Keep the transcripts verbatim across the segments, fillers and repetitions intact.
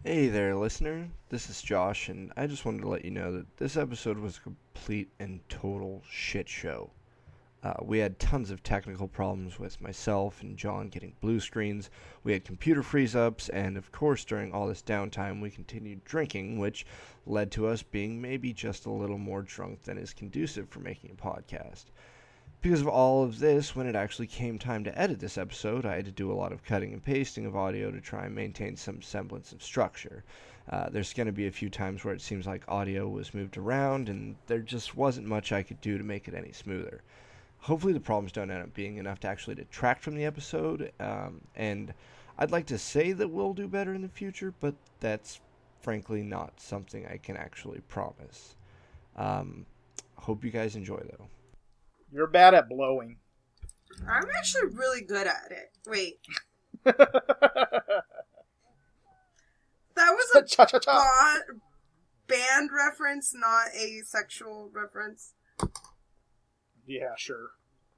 Hey there, listener. This is Josh, and I just wanted to let you know that this episode was a complete and total shit show. Uh, we had tons of technical problems with myself and John getting blue screens. We had computer freeze-ups, and of course, during all this downtime, we continued drinking, which led to us being maybe just a little more drunk than is conducive for making a podcast. Because of all of this, when it actually came time to edit this episode, I had to do a lot of cutting and pasting of audio to try and maintain some semblance of structure. Uh, there's going to be a few times where it seems like audio was moved around, and there just wasn't much I could do to make it any smoother. Hopefully the problems don't end up being enough to actually detract from the episode, um, and I'd like to say that we'll do better in the future, but that's frankly not something I can actually promise. Um, hope you guys enjoy, though. You're bad at blowing. I'm actually really good at it. Wait. That was a Cha-cha-cha. ba- band reference, not a sexual reference. Yeah, sure.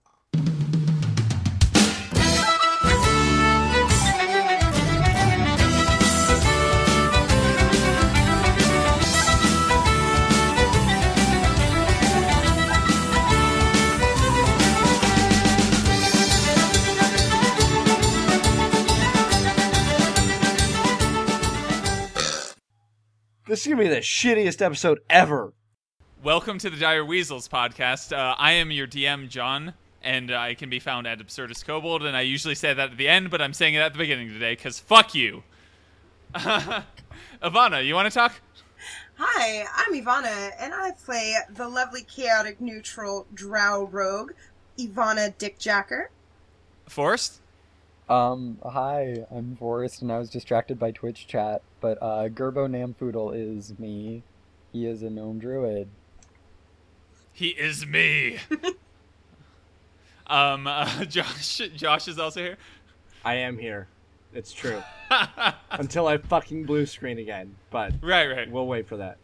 This is going to be the shittiest episode ever. Welcome to the Dire Weasels podcast. Uh, I am your D M, John, and I can be found at Absurdus Kobold, and I usually say that at the end, but I'm saying it at the beginning today, because fuck you. Ivana, you want to talk? Hi, I'm Ivana, and I play the lovely chaotic neutral drow rogue, Ivana Dickjacker. Forrest? Um, hi, I'm Forrest, and I was distracted by Twitch chat, but, uh, Gerbo Namfoodle is me. He is a gnome druid. He is me. um, uh, Josh, Josh is also here. I am here. It's true. Until I fucking blue screen again, but Right, right. we'll wait for that.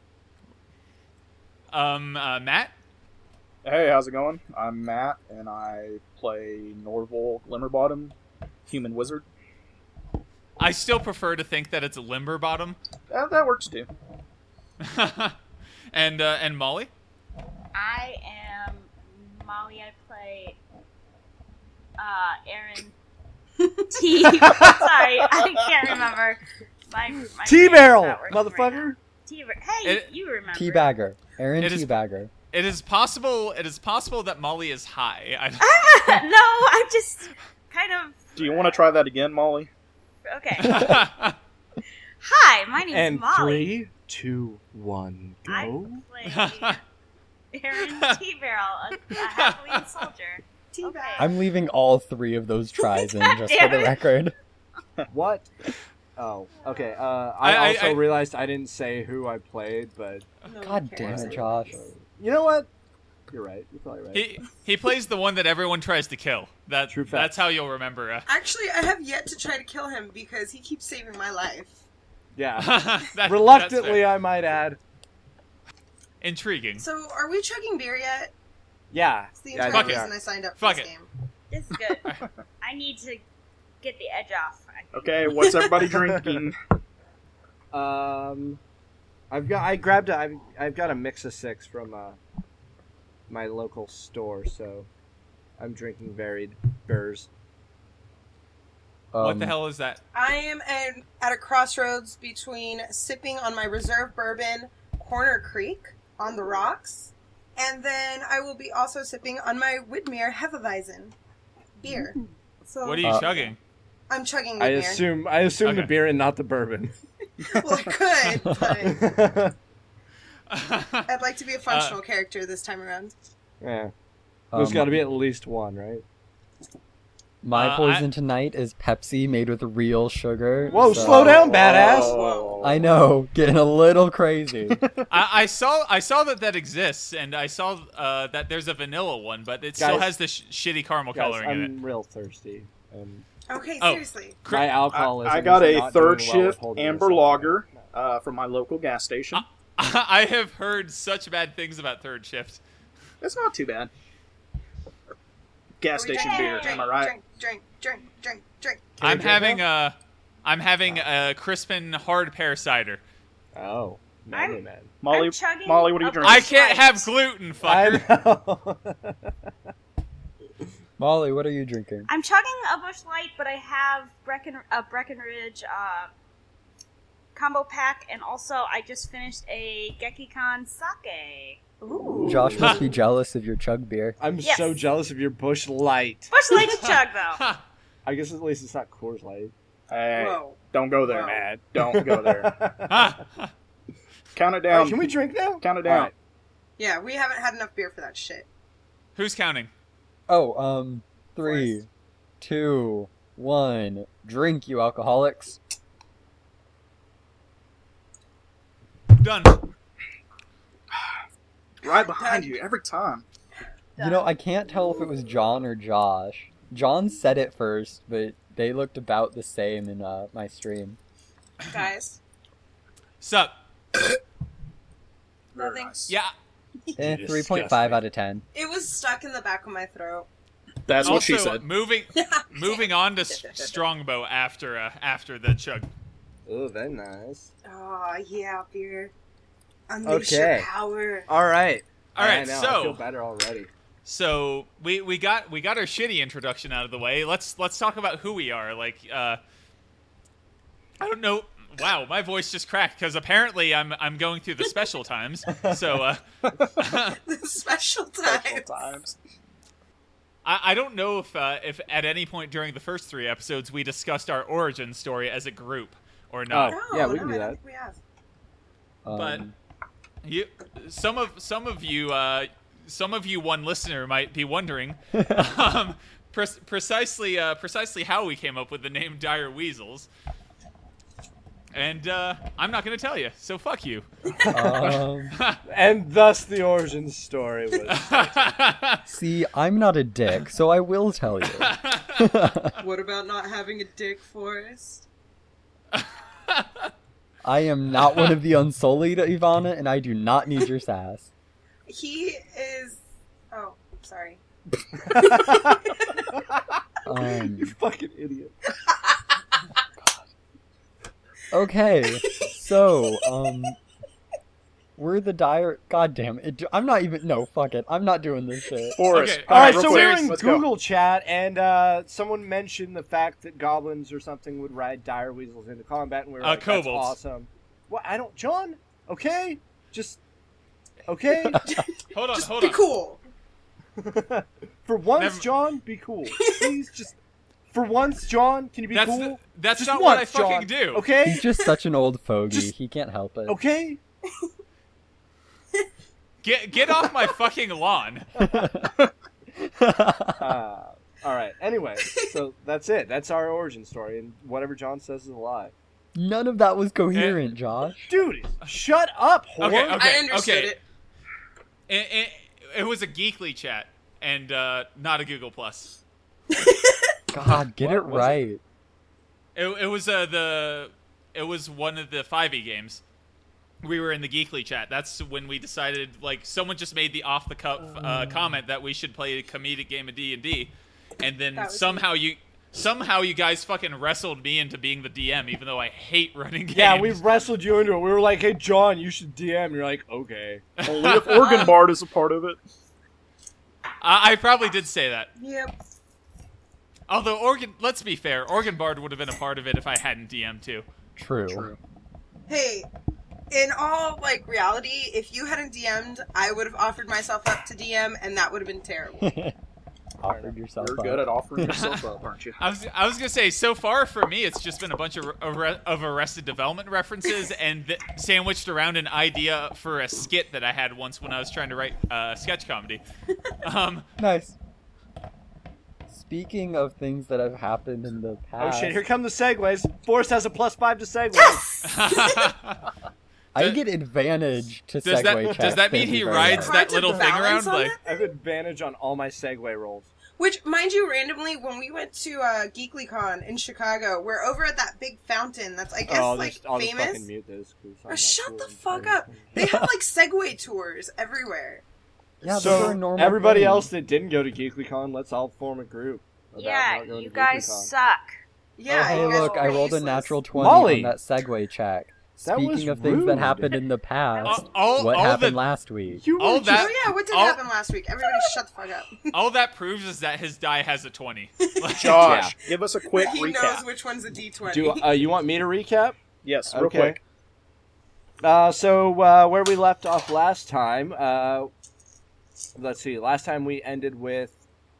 Um, uh, Matt? Hey, how's it going? I'm Matt, and I play Norval Glimmerbottom, human wizard. I still prefer to think that it's a Limberbottom. That, that works too. and, uh, and Molly? I am Molly. I play uh, Aaron T. Sorry, I can't remember. My, my T-Barrel, brain's not working right motherfucker! now. T. Hey, It- you remember? Teabagger. Aaron It is- Teabagger. It is possible, it is possible that Molly is high. I, I'm a, no, I'm just kind of Do you want to try that again, Molly? okay. Hi, my name's And Molly. three, two, one, I go. play Aaron T. Barrel, a, a halfling soldier. Teabag. Okay. I'm leaving all three of those tries in, God just for damn the it. record. What? Oh, okay. Uh, I, I- I- also I- realized I didn't say who I played, but No God one damn cares. it, Josh. you know what? You're right. You're probably right. he, he plays the one that everyone tries to kill. That, True fact. that's how you'll remember. Uh, Actually, I have yet to try to kill him because he keeps saving my life. yeah. that- that's Reluctantly, fair. I might add. Intriguing. So, are we chugging beer yet? Yeah. It's the yeah, I entire think we reason are. I signed up for Fuck this it. game. This is good. I need to get the edge off. I think. Okay, what's everybody drinking? Um, I've got. I grabbed. A, I've. I've got a mix of six from uh, my local store, so I'm drinking varied beers. what Um, the hell is that? I am at, at a crossroads between sipping on my reserve bourbon, Corner Creek, on the rocks, and then I will be also sipping on my Widmer Hefeweizen beer. So What are you Uh, chugging? I'm chugging I Widmer. assume. I assume the Okay. beer and not the bourbon. Well, I could, but yeah. I'd like to be a functional character this time around. There's um, got to be at least one, right? My Uh, poison I- tonight is Pepsi made with real sugar. Whoa! so- Slow down, badass. Whoa. I know, getting a little crazy. I, I saw I saw that that exists, and I saw uh, that there's a vanilla one, but it still Guys- has the sh- shitty caramel Guys, coloring in it. I'm real thirsty. And Okay, Oh. seriously. Cr- my I, alcoholism. I got is a not third doing well with shift holding this amber alcohol. lager uh, from my local gas station. I have heard such bad things about Third Shift. It's not too bad. Gas Are we station drinking? beer, Drink, am I right? Drink, drink, drink, drink, drink. I'm drink having now? a, I'm having a Crispin hard pear cider. Oh, manly I'm- man. Molly, I'm chugging Molly, what are you a drinking? I can't Right. have gluten, fucker. I know. Molly, what are you drinking? I'm chugging a Busch Light, but I have Brecken, a Breckenridge uh, combo pack, and also I just finished a Gekikon sake. Ooh. Josh must be jealous of your chug beer. I'm Yes. so jealous of your Bush Light. Busch Light to chug, though. I guess at least it's not Coors Light. Hey, Whoa. don't go there, Whoa. Matt. Don't go there. Ah, Count it All down. right, can we drink now? Count it All down. right. Yeah, we haven't had enough beer for that shit. Who's counting? Oh, um, three, two, one. Drink, you alcoholics. Done. Right behind you every time. You know, I can't tell if it was John or Josh. John said it first, but they looked about the same in uh, my stream. Guys, Sup? Very Nothing. nice. Yeah. Eh, You three point disgust five me. out of ten. it was stuck in the back of my throat. That's what also, she said. moving moving on to S- Strongbow after uh, after the chug. Oh, very nice. Oh, yeah, beer. Unleash your Okay. power. All right. All right, I know, I so- feel better already. So we, we got we got our shitty introduction out of the way. Let's let's talk about who we are. Like uh, I don't know. Wow, my voice just cracked because apparently I'm I'm going through the special times. So uh, The special time. Special times. I, I don't know if uh, if at any point during the first three episodes we discussed our origin story as a group or not. Oh. Yeah, we can no, do I that. don't think we have. But Um, you, some of some of you, uh, some of you, one listener might be wondering, um, pre- precisely uh, precisely how we came up with the name Dire Weasels, and uh, I'm not going to tell you. So fuck you. um, And thus the origin story was. see, I'm not a dick, so I will tell you. What about not having a dick, Forrest? I am not one of the Unsullied, Ivana, and I do not need your sass. He is. Oh, sorry. Um, You fucking idiot. okay, so, um, we're the dire. God damn it! I'm not even. No, fuck it. I'm not doing this shit. Forrest. Okay, All right, real so quick, we're in let's go. Google chat, and uh, someone mentioned the fact that goblins or something would ride dire weasels into combat, and we were Uh, like, "That's kobolds. awesome." What? I don't, John. Okay, just okay. Hold on, Just hold be on. cool. For once, Never- John, be cool. Please, just for once, John, can you be That's cool? the- that's Just not once, what I fucking John. do. Okay, He's just such an old fogey. Just- He can't help it. okay. Get get off my fucking lawn. Uh, all right. Anyway, so that's it. That's our origin story, and whatever John says is a lie. None of that was coherent, Josh. Dude, shut up, whore. Okay, okay, I understood okay. it. It, it, it was a Geekly chat and uh, not a Google Plus. God, get What it was it? right. It, it was uh, the it was one of the five E games. We were in the Geekly chat. That's when we decided, like, someone just made the off the cuff uh, comment that we should play a comedic game of D and D, and then That was somehow you somehow you guys fucking wrestled me into being the D M, even though I hate running games. Yeah, we wrestled you into it. We were like, "Hey, John, you should D M." You're like, "Okay." Only if Organ Bard is a part of it. I, I probably did say that. Yep. Although Organ, let's be fair, Organ Bard would have been a part of it if I hadn't D M'd too. True. Hey, in all like reality, if you hadn't D M'd, I would have offered myself up to D M, and that would have been terrible. Offered yourself You're up. good at offering yourself up, aren't you? I was I was gonna say, so far for me, it's just been a bunch of arre- of Arrested Development references and th- sandwiched around an idea for a skit that I had once when I was trying to write uh, sketch comedy. Um, Nice. Speaking of things that have happened in the Oh past, shit! Here come the segues. Forrest has a plus five to segue. I Does- get advantage to does segue that check. does that mean Thank he you very rides much. Hard that to little thing balance around? on Like, it? I have advantage on all my segue rolls. Which, mind you, randomly, when we went to uh, GeeklyCon in Chicago, we're over at that big fountain that's, I guess, oh, like, just, I'll just famous. fucking mute this. 'cause I'm Oh, not shut cool the and fuck funny. up. They have, like, Segway tours everywhere. Yeah, those So are a normal everybody thing. else that didn't go to GeeklyCon, let's all form a group. about Yeah, not going you to guys GeeklyCon. suck. Yeah. Oh, hey, you guys look, were I rolled a useless. natural twenty Molly! on that segue check. That was Speaking of things that rude. happened in the past, All, all, what all happened that, last week? You all were that- Oh yeah, what did all- happen last week? Everybody, shut the fuck up. all that proves is that his die has a twenty. Like, Josh, give us a quick he recap. knows which one's a D twenty. Do uh, you want me to recap? Yes, real Okay. quick. Uh, so uh, where we left off last time, uh, let's see. Last time we ended with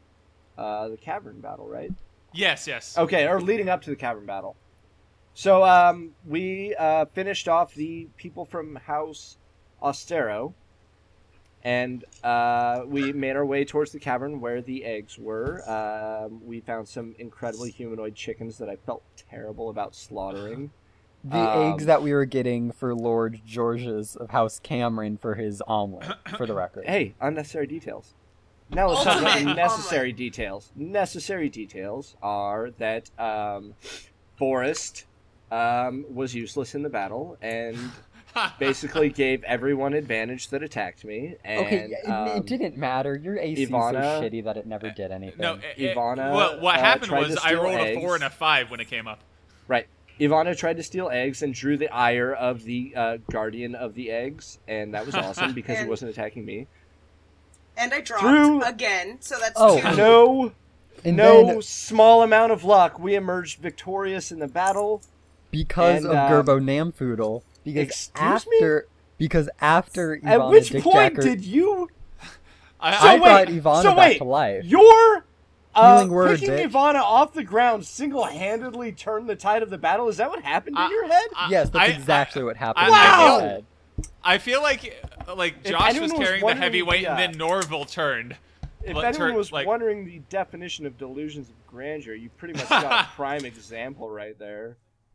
uh, the cavern battle, right? Yes, yes. Okay, or leading up to the cavern battle. So um, we uh, finished off the people from House Austero, and uh, we made our way towards the cavern where the eggs were. Um, we found some incredibly humanoid chickens that I felt terrible about slaughtering. The Um, eggs that we were getting for Lord George's of House Cameron for his omelet, for the record. Hey, unnecessary details. Now let's talk about the Ultimate necessary omelet. details. Necessary details are that um, Forrest um, was useless in the battle and basically gave everyone advantage that attacked me. And, Okay, it, um, it didn't matter. Your A C is so Ivana- shitty that it never did anything. No, it, it- Ivana, what, what uh, happened tried was to I steal rolled a eggs. four and a five when it came up. Right. Ivana tried to steal eggs and drew the ire of the uh, guardian of the eggs, and that was awesome because he And- wasn't attacking me. And I dropped Through- again, so that's Oh, two. No, And no then, small amount of luck. We emerged victorious in the battle. because and, of um, Gerbo Namfoodle, because excuse me? after because after Ivana At which Dick point Jacker, did you? I, So I I, brought wait, Ivana so back wait, to life. Your uh, Healing word, picking bitch. Ivana off the ground single-handedly turned the tide of the battle. Is that what happened in I- your head? I- Yes, that's I- exactly I- what happened. I- in my Wow! head. I feel like like If Josh anyone was was carrying the wondering, heavy weight, yeah. and then Norval turned. If Like, anyone turn- was like- wondering the definition of delusions of grandeur, you pretty much got a prime example right there.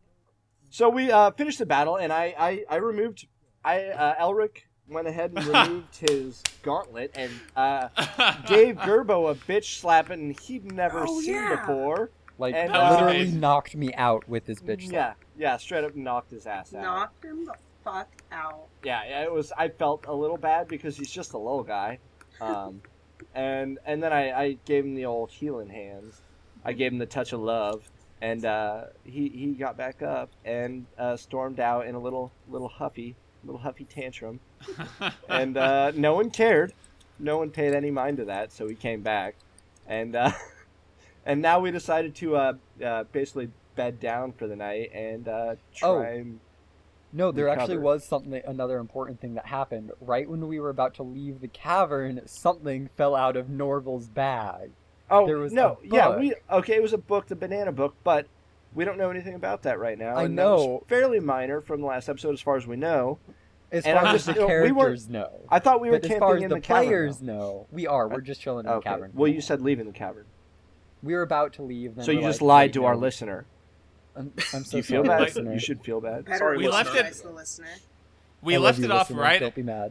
So we uh, finished the battle, and I, I, I removed. I uh, Elric went ahead and removed his gauntlet and uh, gave Gerbo a bitch slapping he'd never Oh, seen yeah. before. Like And, That was literally amazing. knocked me out with his bitch. slap. Yeah, yeah, straight up knocked his ass out. Knocked him the fuck out. Yeah, yeah, it was. I felt a little bad because he's just a little guy, um, and and then I, I gave him the old healing hands. I gave him the touch of love, and uh, he he got back up and uh, stormed out in a little little huffy little huffy tantrum, and uh, no one cared, no one paid any mind to that, so he came back, and uh, and now we decided to uh, uh, basically bed down for the night and uh, try Oh. and No, there actually recover. was something, another important thing that happened. Right when we were about to leave the cavern, something fell out of Norval's bag. Oh There was no, a yeah, book. we okay. It was a book, the banana book, but we don't know anything about that right now. I and that was know. fairly minor from the last episode, as far as we know. As And far I'm as just- the you know, we weren't- characters know. I thought we were But as camping far as in the, the, cavern. players now. know, we are. We're just chilling in Okay. the cavern. Well, you said leaving the cavern, we were about to leave. Then so you we're just like, lied wait, to our no. listener. I'm, I'm so Do you feel sorry, bad? listener. You should feel bad. Better Sorry, We left listen it- to the listener. we I left love it you, off listener. right. Don't be mad.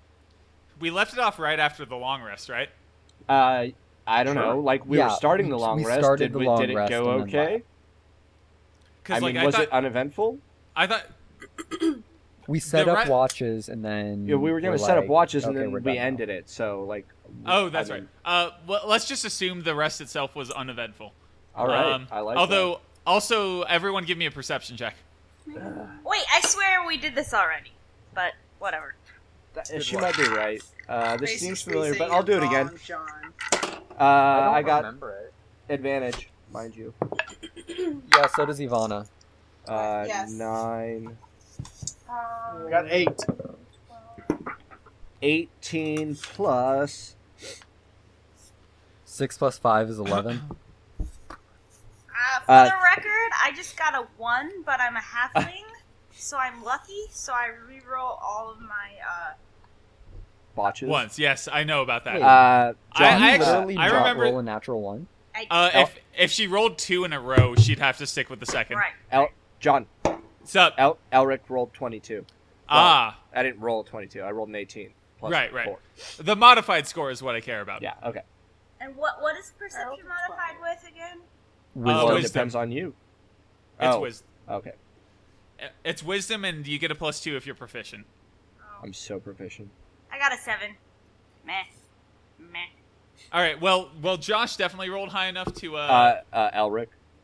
We left it off right after the long rest, right? Uh, I don't Sure. know. Like we Yeah, were starting we- the long we rest. started Did, the we, long did it rest go and then okay? left. Because I mean, like was I it thought, uneventful? I thought We set The up right- watches and then Yeah, we were gonna we're set up like, watches and okay, then we're we done now. ended it. So like. Oh, I that's mean, right. Uh, well, let's just assume the rest itself was uneventful. All right, Um, I like. although, also, everyone give me a perception check. Wait, I swear we did this already. But whatever. that. That- she might be right. Uh, this Basically seems familiar, but saying I'll do it you're again. wrong, John. Uh, I, got remember it. advantage, mind you. Yeah, so does Ivana. Uh, Yes. nine, Um, Got eight. eighteen plus. Six plus five is eleven. Uh, for Uh, the record, I just got a one, but I'm a halfling, so I'm lucky. So I reroll all of my. uh... Botches. Once, yes, I know about that. Wait. Uh, I- John, I You actually- literally I drop remember- roll a natural one. I, Uh, El- if if she rolled two in a row, she'd have to stick with the second. right. El- John, What's up? El- Elric rolled twenty-two. Ah, I didn't roll a twenty-two. I rolled an eighteen. Plus Right, right. four. the modified score is what I care about. Yeah. Okay. And what what is perception Twelve. modified with again? Well, Uh, it wisdom. depends on you. It's Oh. wisdom. Okay. It's wisdom, and you get a plus two if you're proficient. Oh, I'm so proficient. I got a seven. Meh. Meh. All right. Well, well, Josh definitely rolled high enough to. Uh, Uh, uh, Elric.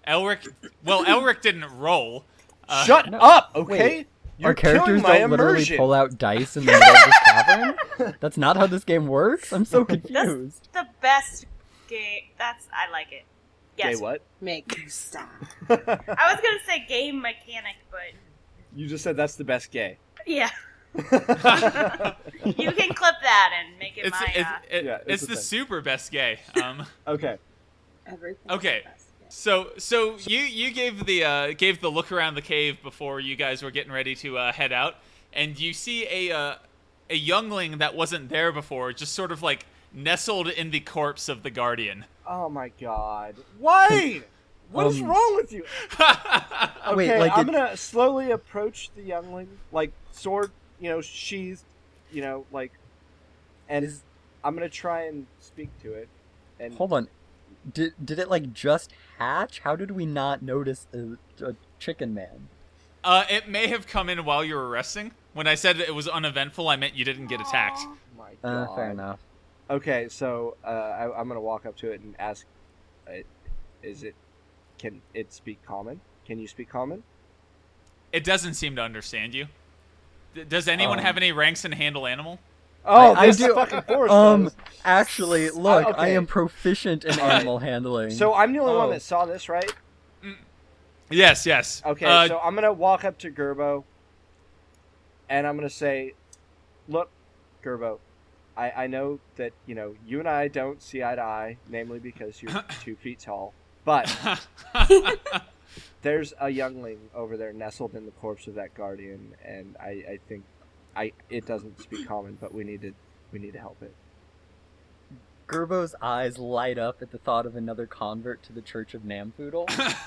Elric. Well, Elric didn't roll. Uh, Shut no, up, okay? wait. You're Our characters killing my don't literally immersion. pull out dice in the middle of this tavern? That's not how this game works? I'm so confused. The best game. That's I like it. Yes. Okay, what? Make you stop. I was gonna say game mechanic, but You just said that's the best gay. yeah. You can clip that and make it It's my. it's, Uh, it- Yeah, it's it's a the thing. super best gay. Um, Okay. Everything. Okay. so so you you gave the uh, gave the look around the cave before you guys were getting ready to uh, head out, and you see a uh, a youngling that wasn't there before, just sort of like nestled in the corpse of the guardian. Oh my god. Why? What is Um, wrong with you? Okay, Wait, like I'm it- gonna slowly approach the youngling, like sword, you know, sheathed, you know, like, and Is- I'm gonna try and speak to it. And Hold on. Did did it like just hatch? How did we not notice a, a chicken man? Uh, it may have come in while you were resting. When I said it was uneventful, I meant you didn't get attacked. Oh my Uh, god. fair enough. Okay, so uh, I, I'm gonna walk up to it and ask, uh, "Is it? Can it speak common? Can you speak common?" It doesn't seem to understand you. D- Does anyone Um, have any ranks in handle animal? Oh, I- I this do- fucking forest Um, does. actually, look, I okay. am proficient in Alright. animal handling. So I'm the only one Oh. that saw this, right? Yes, yes. Okay, Uh, so I'm gonna walk up to Gerbo, and I'm gonna say, "Look, Gerbo, I, I know that you know you and I don't see eye to eye, namely because you're two feet tall. But there's a youngling over there nestled in the corpse of that guardian, and I, I think, I it doesn't speak common, but we need to we need to help it." Gerbo's eyes light up at the thought of another convert to the Church of Namfoodle.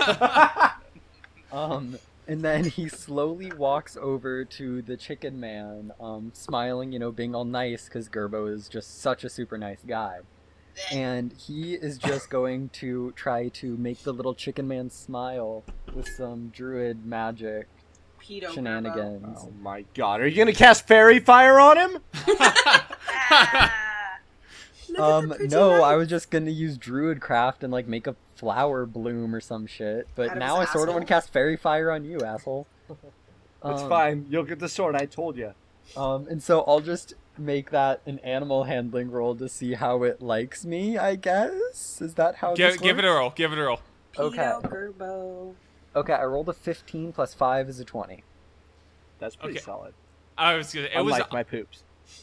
Um, and then he slowly walks over to the chicken man, um, smiling, you know, being all nice because Gerbo is just such a super nice guy. And he is just going to try to make the little chicken man smile with some druid magic Pedo shenanigans. Oh my god, are you gonna cast fairy fire on him? ah. Um, no, I was just gonna use druid craft and like make a flower bloom or some shit. But Out of now I his sort of asshole. want to cast fairy fire on you, asshole. It's Um, fine. You'll get the sword. I told you. Um, and so I'll just make that an animal handling roll to see how it likes me, I guess? Is that how give, this give it a works? roll. Give it a roll. Okay. Pedo Gerbo. Okay, I rolled a fifteen plus five is a twenty. That's pretty Okay. solid. I was gonna. It was. Unlike my poops.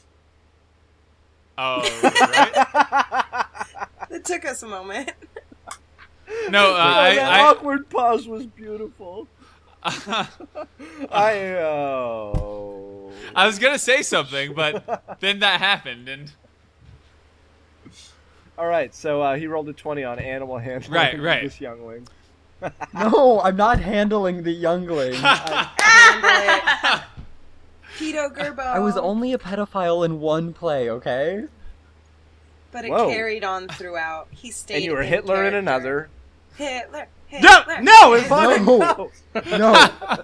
Oh, right. It took us a moment. No, uh, Oh, I. that I awkward pause was beautiful. I oh. I was gonna say something, but then that happened, and All right, so uh, he rolled a twenty on animal handling. Right, right. This youngling. No, I'm not handling the youngling. I, Pedo Gerbo. I was only a pedophile in one play, okay? But it Whoa. carried on throughout. He stayed. And you were in Hitler in character. another. Hitler. No, Hitler. no, Ivana, No. no.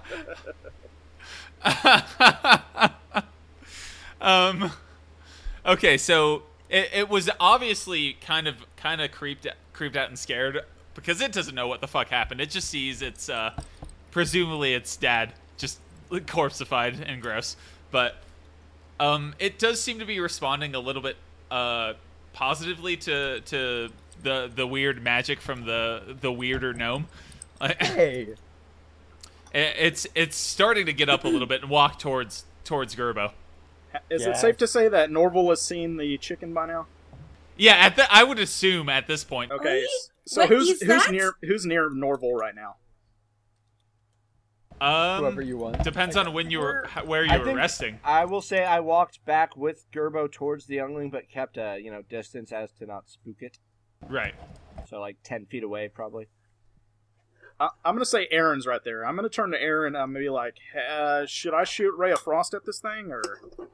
No. um, okay, so it, it was obviously kind of kind of creeped creeped out and scared because it doesn't know what the fuck happened. It just sees its uh, presumably its dad just corpseified and gross, but um, it does seem to be responding a little bit uh, positively to to the the weird magic from the the weirder gnome. Like, Hey. it- it's it's starting to get up a little bit and walk towards towards Gerbo. Is Yeah. it safe to say that Norval has seen the chicken by now? Yeah, at the, I would assume at this point. Okay, Really? so What who's is who's that? near who's near Norval right now? Um, Whoever you want. depends on when you were h- where you I were think- resting. I will say I walked back with Gerbo towards the youngling, but kept a you know distance as to not spook it. Right. So like ten feet away, probably. I, I'm gonna say Aaron's right there. I'm gonna turn to Aaron. I'm gonna be like, uh, should I shoot Ray of Frost at this thing, or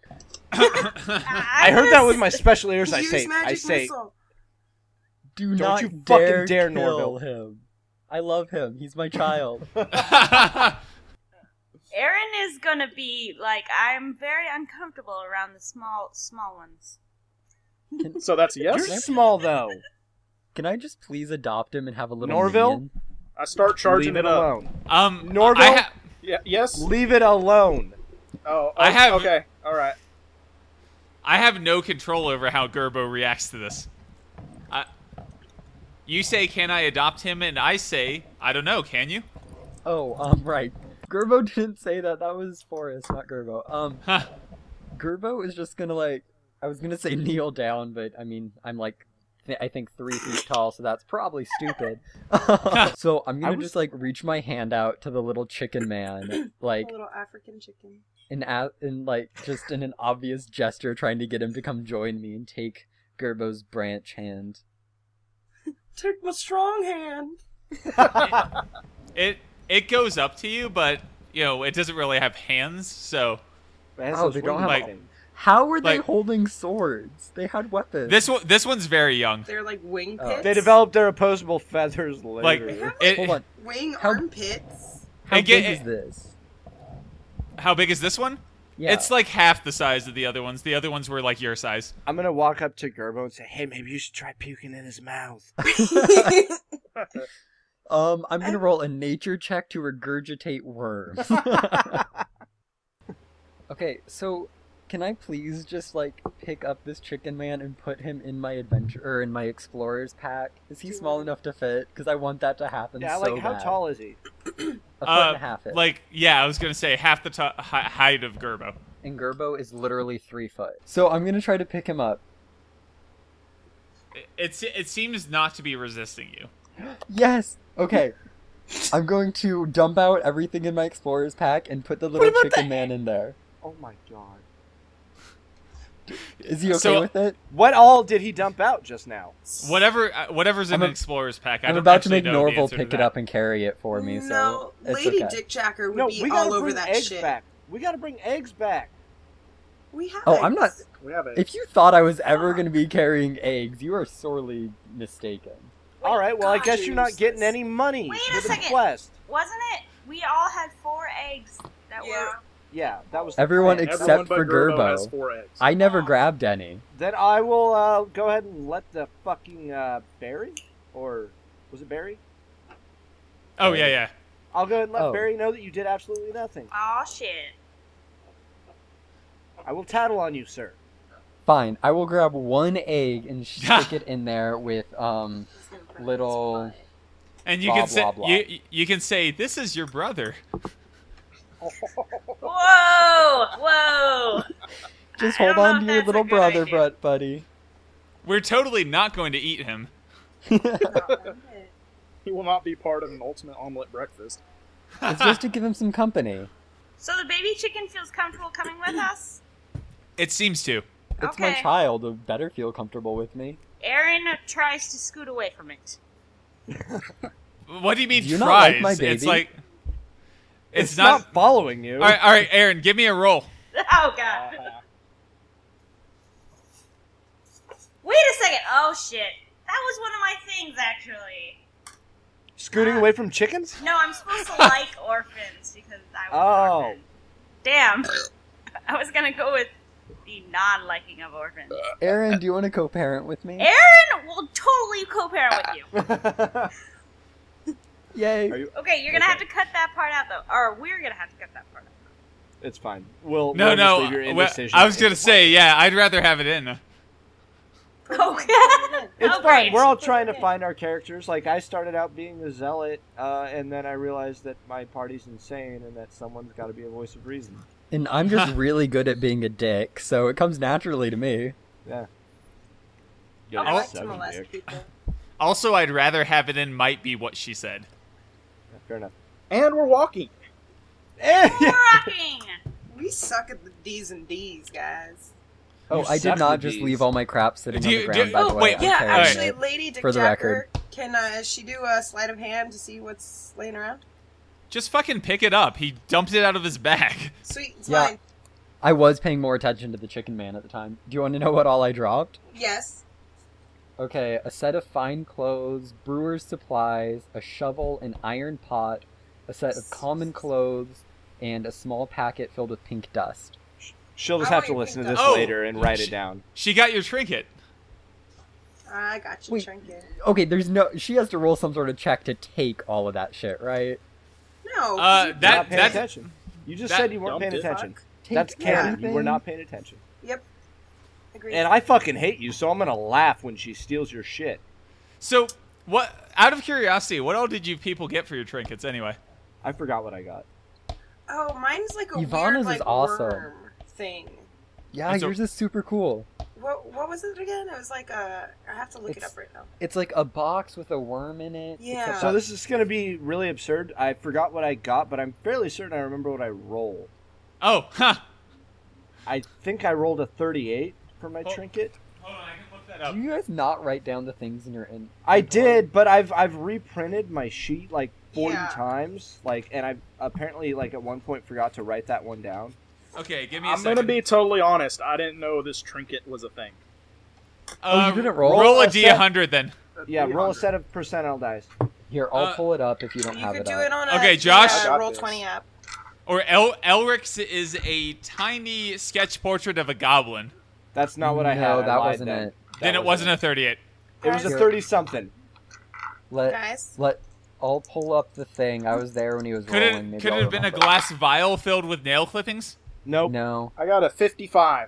I heard that with my special ears. I Use say, magic I say, missile. Do Don't not you fucking dare, dare, kill Norville. him. I love him. He's my child. Aaron is gonna be like, I'm very uncomfortable around the small small ones. so that's a yes. you're small though. Can I just please adopt him and have a little Norville? minion? I start charging Leave it it up. alone. Um, Norville? I ha- Yeah. Yes. Leave it alone. Oh, I oh, have- Okay. All right. I have no control over how Gerbo reacts to this. I, you say, can I adopt him? And I say, I don't know, can you? Oh, um, right. Gerbo didn't say that. That was Forrest, not Gerbo. Um, Huh. Gerbo is just gonna, like, I was gonna say kneel down, but I mean, I'm like, th- I think three feet tall, so that's probably stupid. So I'm I gonna was- just, like, reach my hand out to the little chicken man, like, A little African chicken. in, a- in like, just in an obvious gesture, trying to get him to come join me and take Gerbo's branch hand. Take my strong hand. It it goes up to you, but you know it doesn't really have hands, so It has Oh, those they don't wing have- things. How were they Like- holding swords? They had weapons. this one this one's very young. They're like wing Oh. pits. They developed their opposable feathers Like later. it, Hold on. wing How- armpits. How and get- big is this? how big is this one? Yeah. It's like half the size of the other ones. The other ones were like your size. I'm gonna walk up to Gerbo and say, "Hey, maybe you should try puking in his mouth." Um, I'm gonna roll a nature check to regurgitate worms. Okay, so can I please just like pick up this chicken man and put him in my adventure or in my explorer's pack? Is he small enough to fit? Because I want that to happen. Yeah, so like how bad. tall is he? A foot Uh, and a half. It. Like yeah, I was gonna say half the to- hi- height of Gerbo. And Gerbo is literally three foot. So I'm gonna try to pick him up. It, it se- it seems not to be resisting you. Yes. Okay. I'm going to dump out everything in my explorer's pack and put the little Put him in chicken the- man in there. Oh my god! Is he okay So- with it? What all did he dump out just now? Whatever uh, whatever's in I'm an a- explorer's pack. I I'm don't about to actually make know the Norval answer to pick it that. up and carry it for me. no, So it's Lady okay. Dick Jacker would No, be we gotta all over bring that eggs shit. back. We gotta bring eggs back. We have. Oh, I'm not. eggs. We have it. If you thought I was ever going to be carrying eggs, you are sorely mistaken. All right. Well, I God, guess you're you're not getting useless. any money Wait for a the second. quest. Wasn't it? We all had four eggs that Yeah. were. Yeah, that was the Everyone plan. except Everyone but for Gerbo has Gerbo. four eggs. I never grabbed any. Then I will uh, go ahead and let the fucking uh, Barry, or was it Barry? Oh yeah, yeah. I'll go ahead and let Oh. Barry know that you did absolutely nothing. Oh shit. I will tattle on you, sir. Fine, I will grab one egg and stick it in there with um He's gonna put it in little. his butt. And you Blah, can say blah, blah. you you can say this is your brother. Whoa! Whoa! Just I hold don't know on if to your that's a little good brother, idea. but buddy. We're totally not going to eat him. He will not be part of an ultimate omelet breakfast. It's just to give him some company. So the baby chicken feels comfortable coming with us? It seems to. It's my Okay. child. It better feel comfortable with me. Aaron tries to scoot away from it. What do you mean Do you not tries? like my It's baby? like It's, it's, not, not. following you. All right, all right, Aaron, give me a roll. Oh god. Uh, Wait a second. Oh shit. That was one of my things actually. Scooting away from chickens? No, I'm supposed to like orphans because I was an Oh. orphan. Damn. I was gonna go with the non-liking of orphans. Aaron, do you want to co-parent with me? Aaron will totally co-parent with you. Yay! Are you? Okay, you're gonna Okay. have to cut that part out though. Or we're gonna have to cut that part out. It's fine. We'll No, we'll no. Just leave your well, indecision I was in gonna the say, yeah, I'd rather have it in. Okay. It's Oh, fine. great. We're all trying to find our characters. Like I started out being a zealot, uh, and then I realized that my party's insane, and that someone's got to be a voice of reason. And I'm just really good at being a dick, so it comes naturally to me. Yeah. I You're like so to molest dick. people. Also, I'd rather have it in might be what she said. Yeah, fair enough. and we're walking. Eh, yeah. Rocking. We suck at the D's and D's, guys. Oh, You I suck did not with just these. leave all my crap sitting Do on you- the do- ground, by oh, the way. wait, I'm Yeah, carrying actually, it. Lady Dick for the Jacker, can uh, she do a sleight of hand to see what's laying around? Just fucking pick it up. He dumped it out of his bag. Sweet, it's Yeah. mine. I was paying more attention to the chicken man at the time. Do you want to know what all I dropped? Yes. Okay, a set of fine clothes, brewer's supplies, a shovel, an iron pot, a set of common clothes, and a small packet filled with pink dust. She'll just I have want to your listen to pink this dust. later and write Oh, it down. She got your trinket. I got you, Wait. trinket. Okay, there's no. She has to roll some sort of check to take all of that shit, right? No. Uh, you- You're that not paying that's attention. You just that- said you weren't Dumb paying dick. attention. Take That's canon. You were everything. not paying attention. Yep. Agreed. And I fucking hate you, so I'm gonna laugh when she steals your shit. so. What? Out of curiosity, what all did you people get for your trinkets anyway? I forgot what I got. Oh, mine's like a Ivana's weird is like awesome. worm thing. Yeah, It's a- yours is super cool. What what was it again? It was like a. I have to look it It's- up right now. It's like a box with a worm in it. Yeah. except So that- this is gonna be really absurd. I forgot what I got, but I'm fairly certain I remember what I rolled. Oh, huh. I think I rolled a thirty-eight for my Oh. trinket. Hold on, I can look that up. Do you guys not write down the things in your in? I did, but I've I've reprinted my sheet like forty Yeah. times, like, and I apparently like at one point forgot to write that one down. Okay, give me a I'm second. gonna be totally honest. I didn't know this trinket was a thing. Oh, you Uh, didn't roll? Roll a Roll a D set. one hundred then. Yeah, roll a three hundred. set of percentile dice. Here, I'll Uh, pull it up if you don't You have could it do up. it on a Okay, the, Josh? I uh, got Roll this. twenty app. Or El Elric's is a tiny sketch portrait of a goblin. That's not what I No, had. I that lied wasn't then. it. That Then it wasn't a thirty-eight. It was a Guys? thirty something. Let Guys, let I'll pull up the thing. I was there when he was Could rolling. it Maybe could I'll it have been a remember. glass vial filled with nail clippings? Nope. No. I got a fifty-five.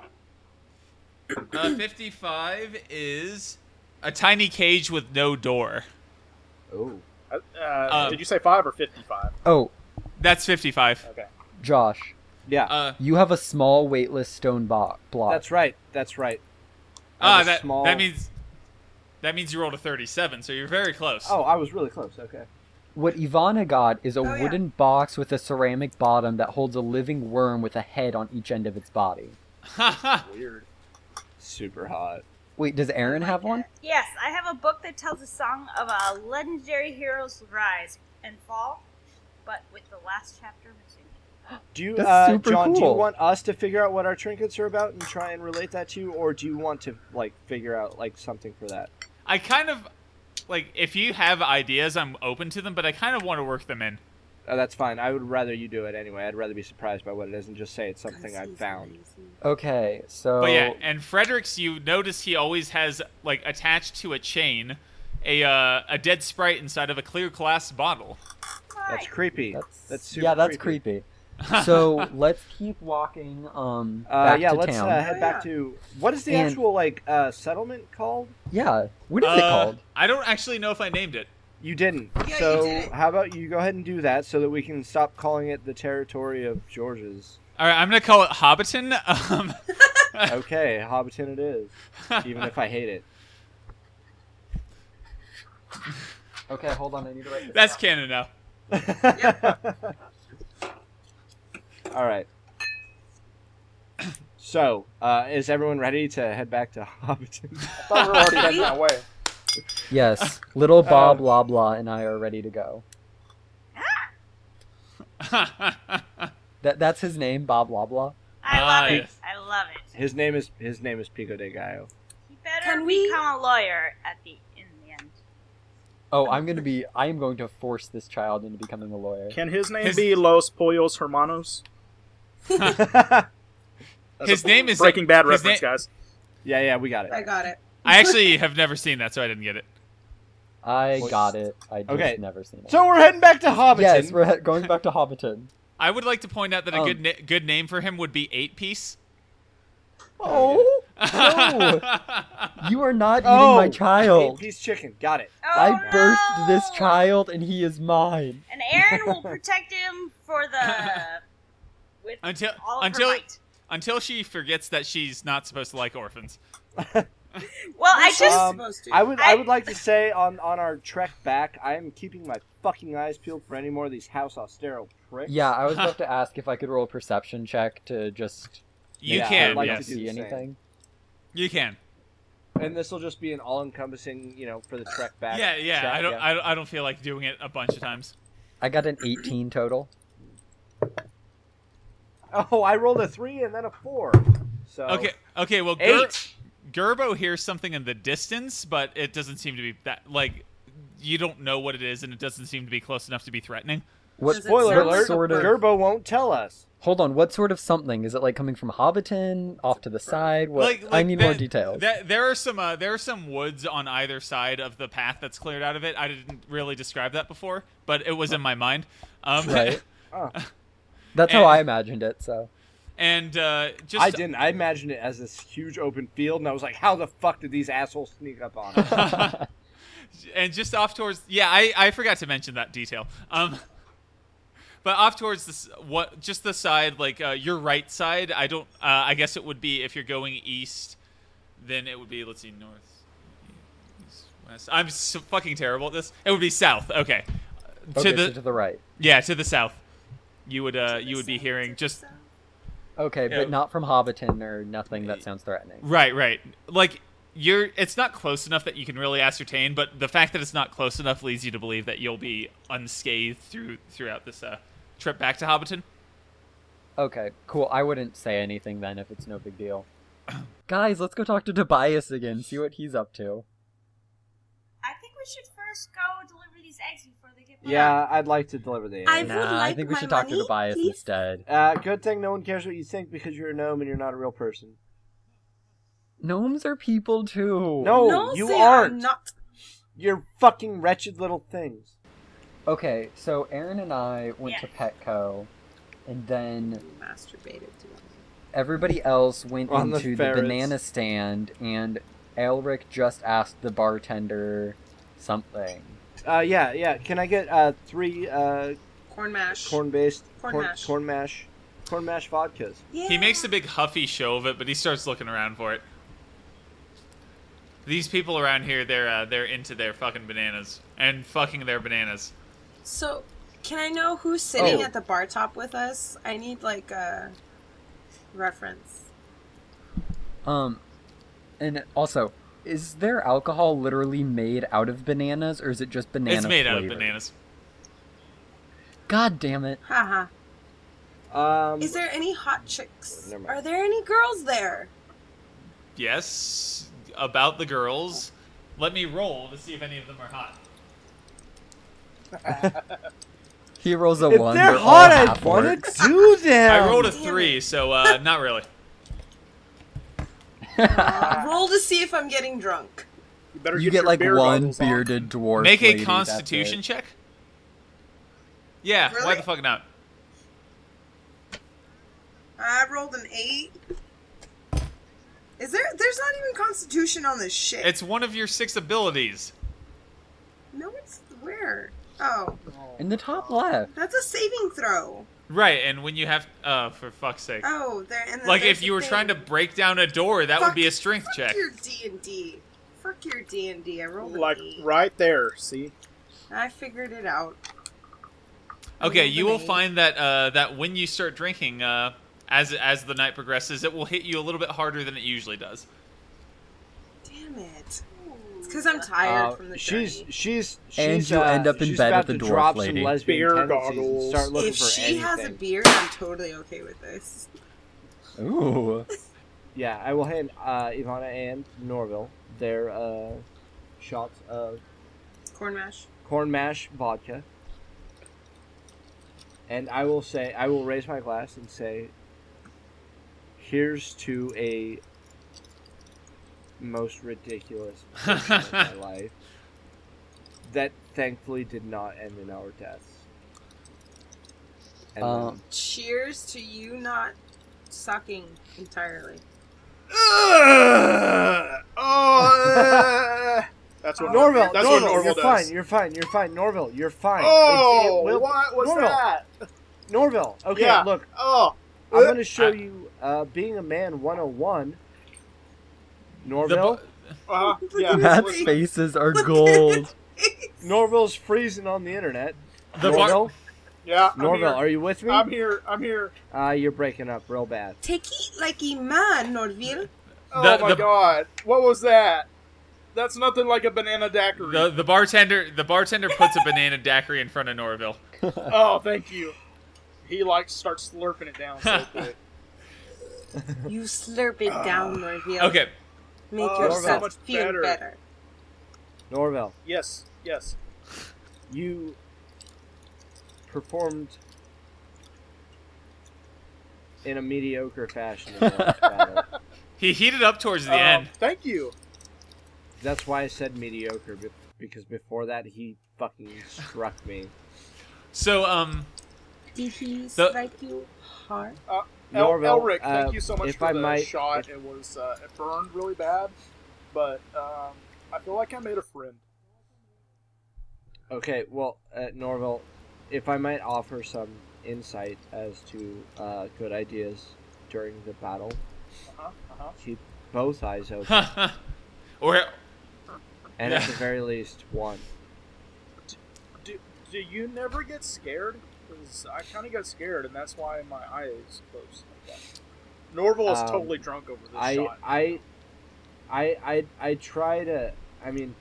Uh, fifty-five is a tiny cage with no door. Oh. Uh, uh, Um, did you say five or fifty-five? Oh, That's fifty-five. Okay. Josh, Yeah. Uh, you have a small weightless stone bo- block. That's right. That's right. I ah, have a that small- that means that means you rolled a thirty-seven, so you're very close. Oh, I was really close. Okay. What Ivana got is a Oh, yeah. wooden box with a ceramic bottom that holds a living worm with a head on each end of its body. Haha. Weird. Super hot. Wait, does Aaron have one? Yes, I have a book that tells the song of a legendary hero's rise and fall, but with the last chapter missing. Do you, That's uh, super John? Do you cool. want us to figure out what our trinkets are about and try and relate that to you, or do you want to like figure out like something for that? I kind of like if you have ideas, I'm open to them, but I kind of want to work them in. Uh, that's fine. I would rather you do it anyway. I'd rather be surprised by what it is and just say it's something I found. Okay, so But yeah, and Fredericks, you notice he always has like attached to a chain a uh, a dead sprite inside of a clear glass bottle. That's Hi. creepy. that's, That's super yeah, that's creepy. creepy. So let's keep walking. Um, Uh, back yeah, to let's town. uh, head Oh, back yeah. to what is the And- actual like uh, settlement called? Yeah, what is it Uh, called? I don't actually know if I named it. You didn't. Yeah, you so didn't. how about you go ahead and do that so that we can stop calling it the territory of George's. All right, I'm gonna call it Hobbiton. Um, Okay, Hobbiton it is, even if I hate it. Okay, hold on. I need to write this That's down. canon now. All right. So, uh, is everyone ready to head back to Hobbiton? I thought we were already heading that way. Yes, little Bob Uh, blah blah and I are ready to go. That that's his name, Bob blah blah. I Ah, love it. yes. I love it. His name is his name is Pico de Gallo. He better Can we- become a lawyer at the in the end. Oh, I'm gonna be. I am going to force this child into becoming a lawyer. Can his name His- be Los Pollos Hermanos? That's His a name is Breaking Bad his reference, na- guys. Yeah, yeah, we got it. I got it. I actually have never seen that, so I didn't get it. I Voice. got it. I just Okay. never seen it. So we're heading back to Hobbiton. yes, we're he- going back to Hobbiton. I would like to point out that a Um, good na- good name for him would be Eight Piece. Oh no! You are not eating Oh, my child. Eight-piece chicken. Got it. Oh, I birthed no! this child, and he is mine. And Aaron will protect him for the with until all of until her might. until she forgets that she's not supposed to like orphans. Well, I She's just Um, supposed to. I would I I- would like to say on, on our trek back, I am keeping my fucking eyes peeled for any more of these House Austero pricks. Yeah, I was about to ask if I could roll a perception check to just You Yeah, I'd can, like to yes, do see the same. anything. you can. And this will just be an all-encompassing, you know, for the trek back. Yeah, yeah. check, I don't, yeah. I don't, I don't feel like doing it a bunch of times. I got an eighteen total. Oh, I rolled a three and then a four. So Okay, okay. Well, Ger- eight. Gerbo hears something in the distance, but it doesn't seem to be that like you don't know what it is, and it doesn't seem to be close enough to be threatening. What Does it Spoiler sound alert, sort of- Gerbo won't tell us. Hold on, what sort of something? Is it like coming from Hobbiton, off to the side? What? Like, like I need the- more details. the- there are some uh, there are some woods on either side of the path that's cleared out of it. I didn't really describe that before, but it was in my mind. Um, Right. Oh. That's how and- I imagined it, so. and uh, just I didn't. I imagined it as this huge open field, and I was like, how the fuck did these assholes sneak up on us? and just off towards yeah, I, I forgot to mention that detail. Um, but off towards this what just the side like uh, your right side. I don't. Uh, I guess it would be if you're going east, then it would be let's see north, east, west. I'm so fucking terrible at this. It would be south. Okay, Okay, to the so to the right. yeah to the south. You would uh you would be hearing just Okay, Yeah. but not from Hobbiton or nothing that sounds threatening. right right like. You're. It's not close enough that you can really ascertain, but the fact that it's not close enough leads you to believe that you'll be unscathed through throughout this uh, trip back to Hobbiton. Okay, cool. I wouldn't say anything then if it's no big deal. Guys, let's go talk to Tobias again, see what he's up to. I think we should first go deliver these eggs before they get back. Yeah, I'd like to deliver the I eggs. would Nah, I like think we my should talk to money, Tobias please. instead. Uh, good thing no one cares what you think because you're a gnome and you're not a real person. Gnomes are people too. No, no, you they are aren't. not. You're fucking wretched little things. Okay, so Aaron and I went to Yeah. Petco, and then Masturbated to them. everybody else went On the into the, ferrets. banana stand, and Elric just asked the bartender something. Uh, yeah, yeah. Can I get uh three uh Corn mash. corn-based Corn corn, mash. corn mash corn mash vodkas? Yeah. He makes a big huffy show of it, but he starts looking around for it. These people around here, they're uh, they're into their fucking bananas and fucking their bananas. So, can I know who's sitting Oh. at the bar top with us? I need like a reference. Um, and also, is there alcohol literally made out of bananas, or is it just banana it's made out of flavored? bananas. God damn it. Haha. Um, Is there any hot chicks? Never mind. Are there any girls there? Yes, about the girls. Let me roll to see if any of them are hot. He rolls a if one. they're but hot, all I half want works. to do them. I rolled a damn three, it. so uh, not really. Uh, roll to see if I'm getting drunk. You better You get, get your like beer one goggles on. bearded dwarf. Make a lady, that's Constitution it. check. Yeah, why Really? the fuck not? I rolled an eight. Is there? There's not even Constitution on this shit. It's one of your six abilities. No, it's where? Oh, In the top left. that's a saving throw. Right, and when you have, uh, for fuck's sake. Oh, there. And then Like, there's if the you were thing. trying to break down a door, that would Fuck- be a strength fuck check. your D and D. Fuck your D and D. I rolled an Like eight. right there. See, I figured it out. I Okay, rolled you an will eight. find that uh, that when you start drinking, uh, as as the night progresses, it will hit you a little bit harder than it usually does. Damn it! It's because I'm tired Uh, from the she's journey. she's she's And you uh, end up in she's bed about with the to dwarf drop lady. some lesbian Beer tendencies and goggles. start looking If for she anything. has a beard, I'm totally okay with this. Ooh. Yeah, I will hand uh, Ivana and Norville their uh, shots of Corn mash. corn mash vodka. And I will say, I will raise my glass and say, here's to a most ridiculous portion of my life that thankfully did not end in our deaths. And Uh, then- Cheers to you not sucking entirely. oh, that's what Norville, That's Norville, what Norville you're does. fine, you're fine, you're fine, Norville, you're fine. Oh, It's- it will- what was Norville, that? Norville, okay, Yeah. look, Oh, I'm going to show I- you uh, being a man one oh one. The Norville, bu- uh, Look yeah. at his Matt's face. faces are Look at gold. Norville's freezing on the internet. The bar- Norville, Yeah, I'm Norville, here. are you with me? I'm here. I'm here. Uh, you're breaking up real bad. Take it like a man, Norville. Oh The- my the- god, what was that? That's nothing like a banana daiquiri. the the bartender the bartender puts a banana daiquiri in front of Norville. Oh, thank you. He like starts slurping it down so quick. You slurp it down, Norville. Okay, Make Oh, yourself so much feel better. better. Norville, Yes, yes. you performed in a mediocre fashion in the last battle. He heated up towards the Um, end. Thank you. That's why I said mediocre, be- because before that he fucking struck me. So, um, Did he The- strike you hard? Uh, El- Norville, Elric, thank uh, you so much if for I the might- shot. if- It was uh, it burned really bad, but um, I feel like I made a friend. Okay, well, uh, Norville, if I might offer some insight as to uh, good ideas during the battle, Uh-huh, uh-huh. keep both eyes open, or and at Yeah. the very least, one. Do, do you never get scared? Because I kind of get scared, and that's why my eye is closed like that. Norval is Um, totally drunk over this I, shot. I, I, I, I try to. I mean,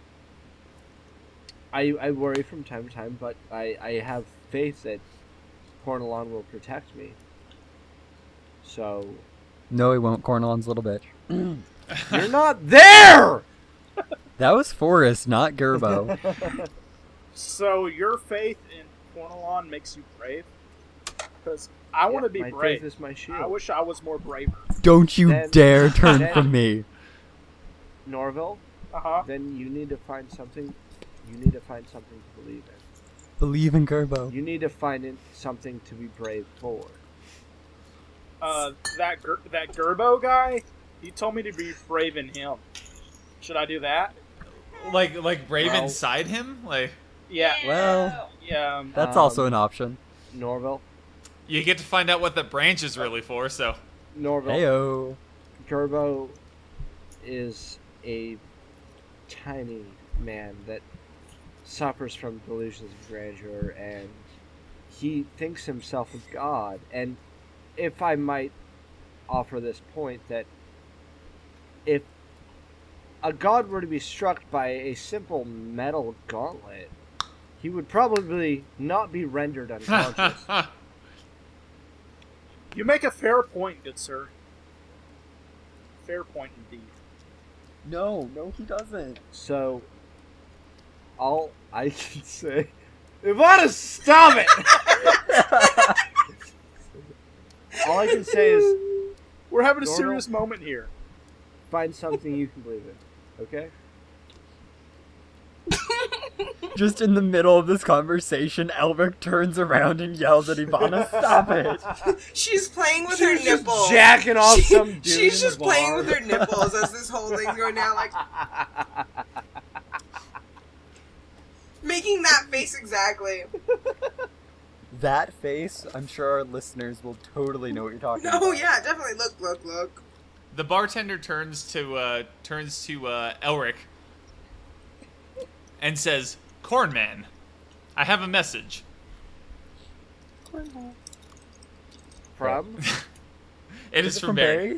I, I worry from time to time, but I, I have faith that Cornelon will protect me. So No, he won't. Cornelon's a little bitch. you're not there. That was Forrest, not Gerbo. So your faith in Cornelon makes you brave? Because I want to be my brave. faith is my shield. I wish I was more braver. Don't you Then- dare turn then- from me. Norville, Uh huh. then you need to find something. You need to find something to believe in. Believe in Gerbo. You need to find it, something to be brave for. Uh, that Ger- that Gerbo guy, he told me to be brave in him. Should I do that? like like brave Well- inside him. Like Yeah. Well, Yeah. Um, that's Um, also an option. Norville, you get to find out what the branch is really for. So Norville, Heyo. Gerbo is a tiny man that suffers from delusions of grandeur, and he thinks himself a god. And if I might offer this point, that if a god were to be struck by a simple metal gauntlet, he would probably not be rendered unconscious. you make a fair point, good sir. Fair point indeed. No, no, he doesn't. So, all I can say, Ivana, stop it! All I can say is We're having a Normal. serious moment here. find something you can believe in, okay? Just in the middle of this conversation, Elric turns around and yells at Ivana, "Stop it!" She's playing with her She's just nipples. jacking off She- some dude She's in just the playing bar. with her nipples as this whole thing's going down, like making that face exactly. That face, I'm sure our listeners will totally know what you're talking No, about. yeah, definitely. Look, look, look. the bartender turns to uh, turns to uh, Elric and says, "Cornman, I have a message." From? It is, from Barry.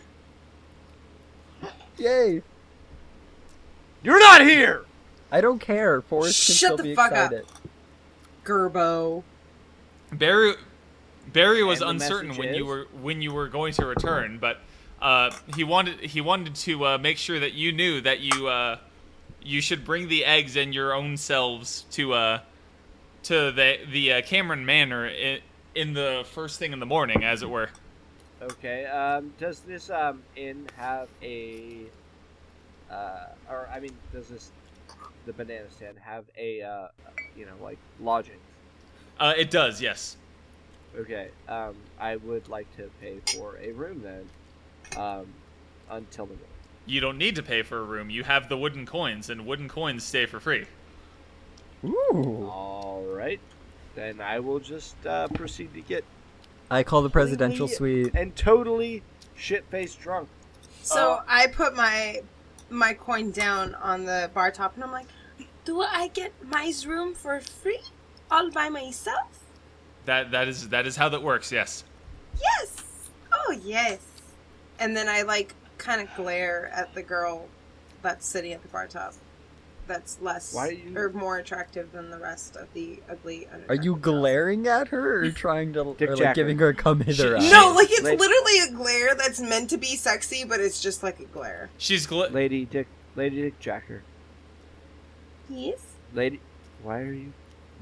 Yay! You're not here! I don't care. Forrest can Shut still the be fuck up. excited. Gerbo. Barry Barry was And the uncertain message when you is? were when you were going to return, but uh, he wanted he wanted to uh, make sure that you knew that you uh, you should bring the eggs and your own selves to uh, to the the uh, Cameron Manor in, in the first thing in the morning, as it were. Okay, um, does this, um, inn have a, uh, or, I mean, does this, the banana stand have a, uh, you know, like, lodging? Uh, it does, yes. Okay, um, I would like to pay for a room then, um, until the morning. You don't need to pay for a room. You have the wooden coins, and wooden coins stay for free. Ooh. Alright, then I will just, uh, proceed to get I call the presidential completely suite. and totally shit-faced drunk. So Uh, I put my my coin down on the bar top, and I'm like, "Do I get my room for free, all by myself?" That that is that is how that works. Yes. Yes. Oh yes. And then I like kind of glare at the girl that's sitting at the bar top. That's less Why are you- or more attractive than the rest of the ugly. Are you unattractive girls. glaring at her or trying to, Dick or like Jacker. giving her a come hither She- eye? No, like it's Like- literally a glare that's meant to be sexy, but it's just like a glare. She's gl- Lady Dick, Lady Dick Jacker. Yes. Lady, why are you,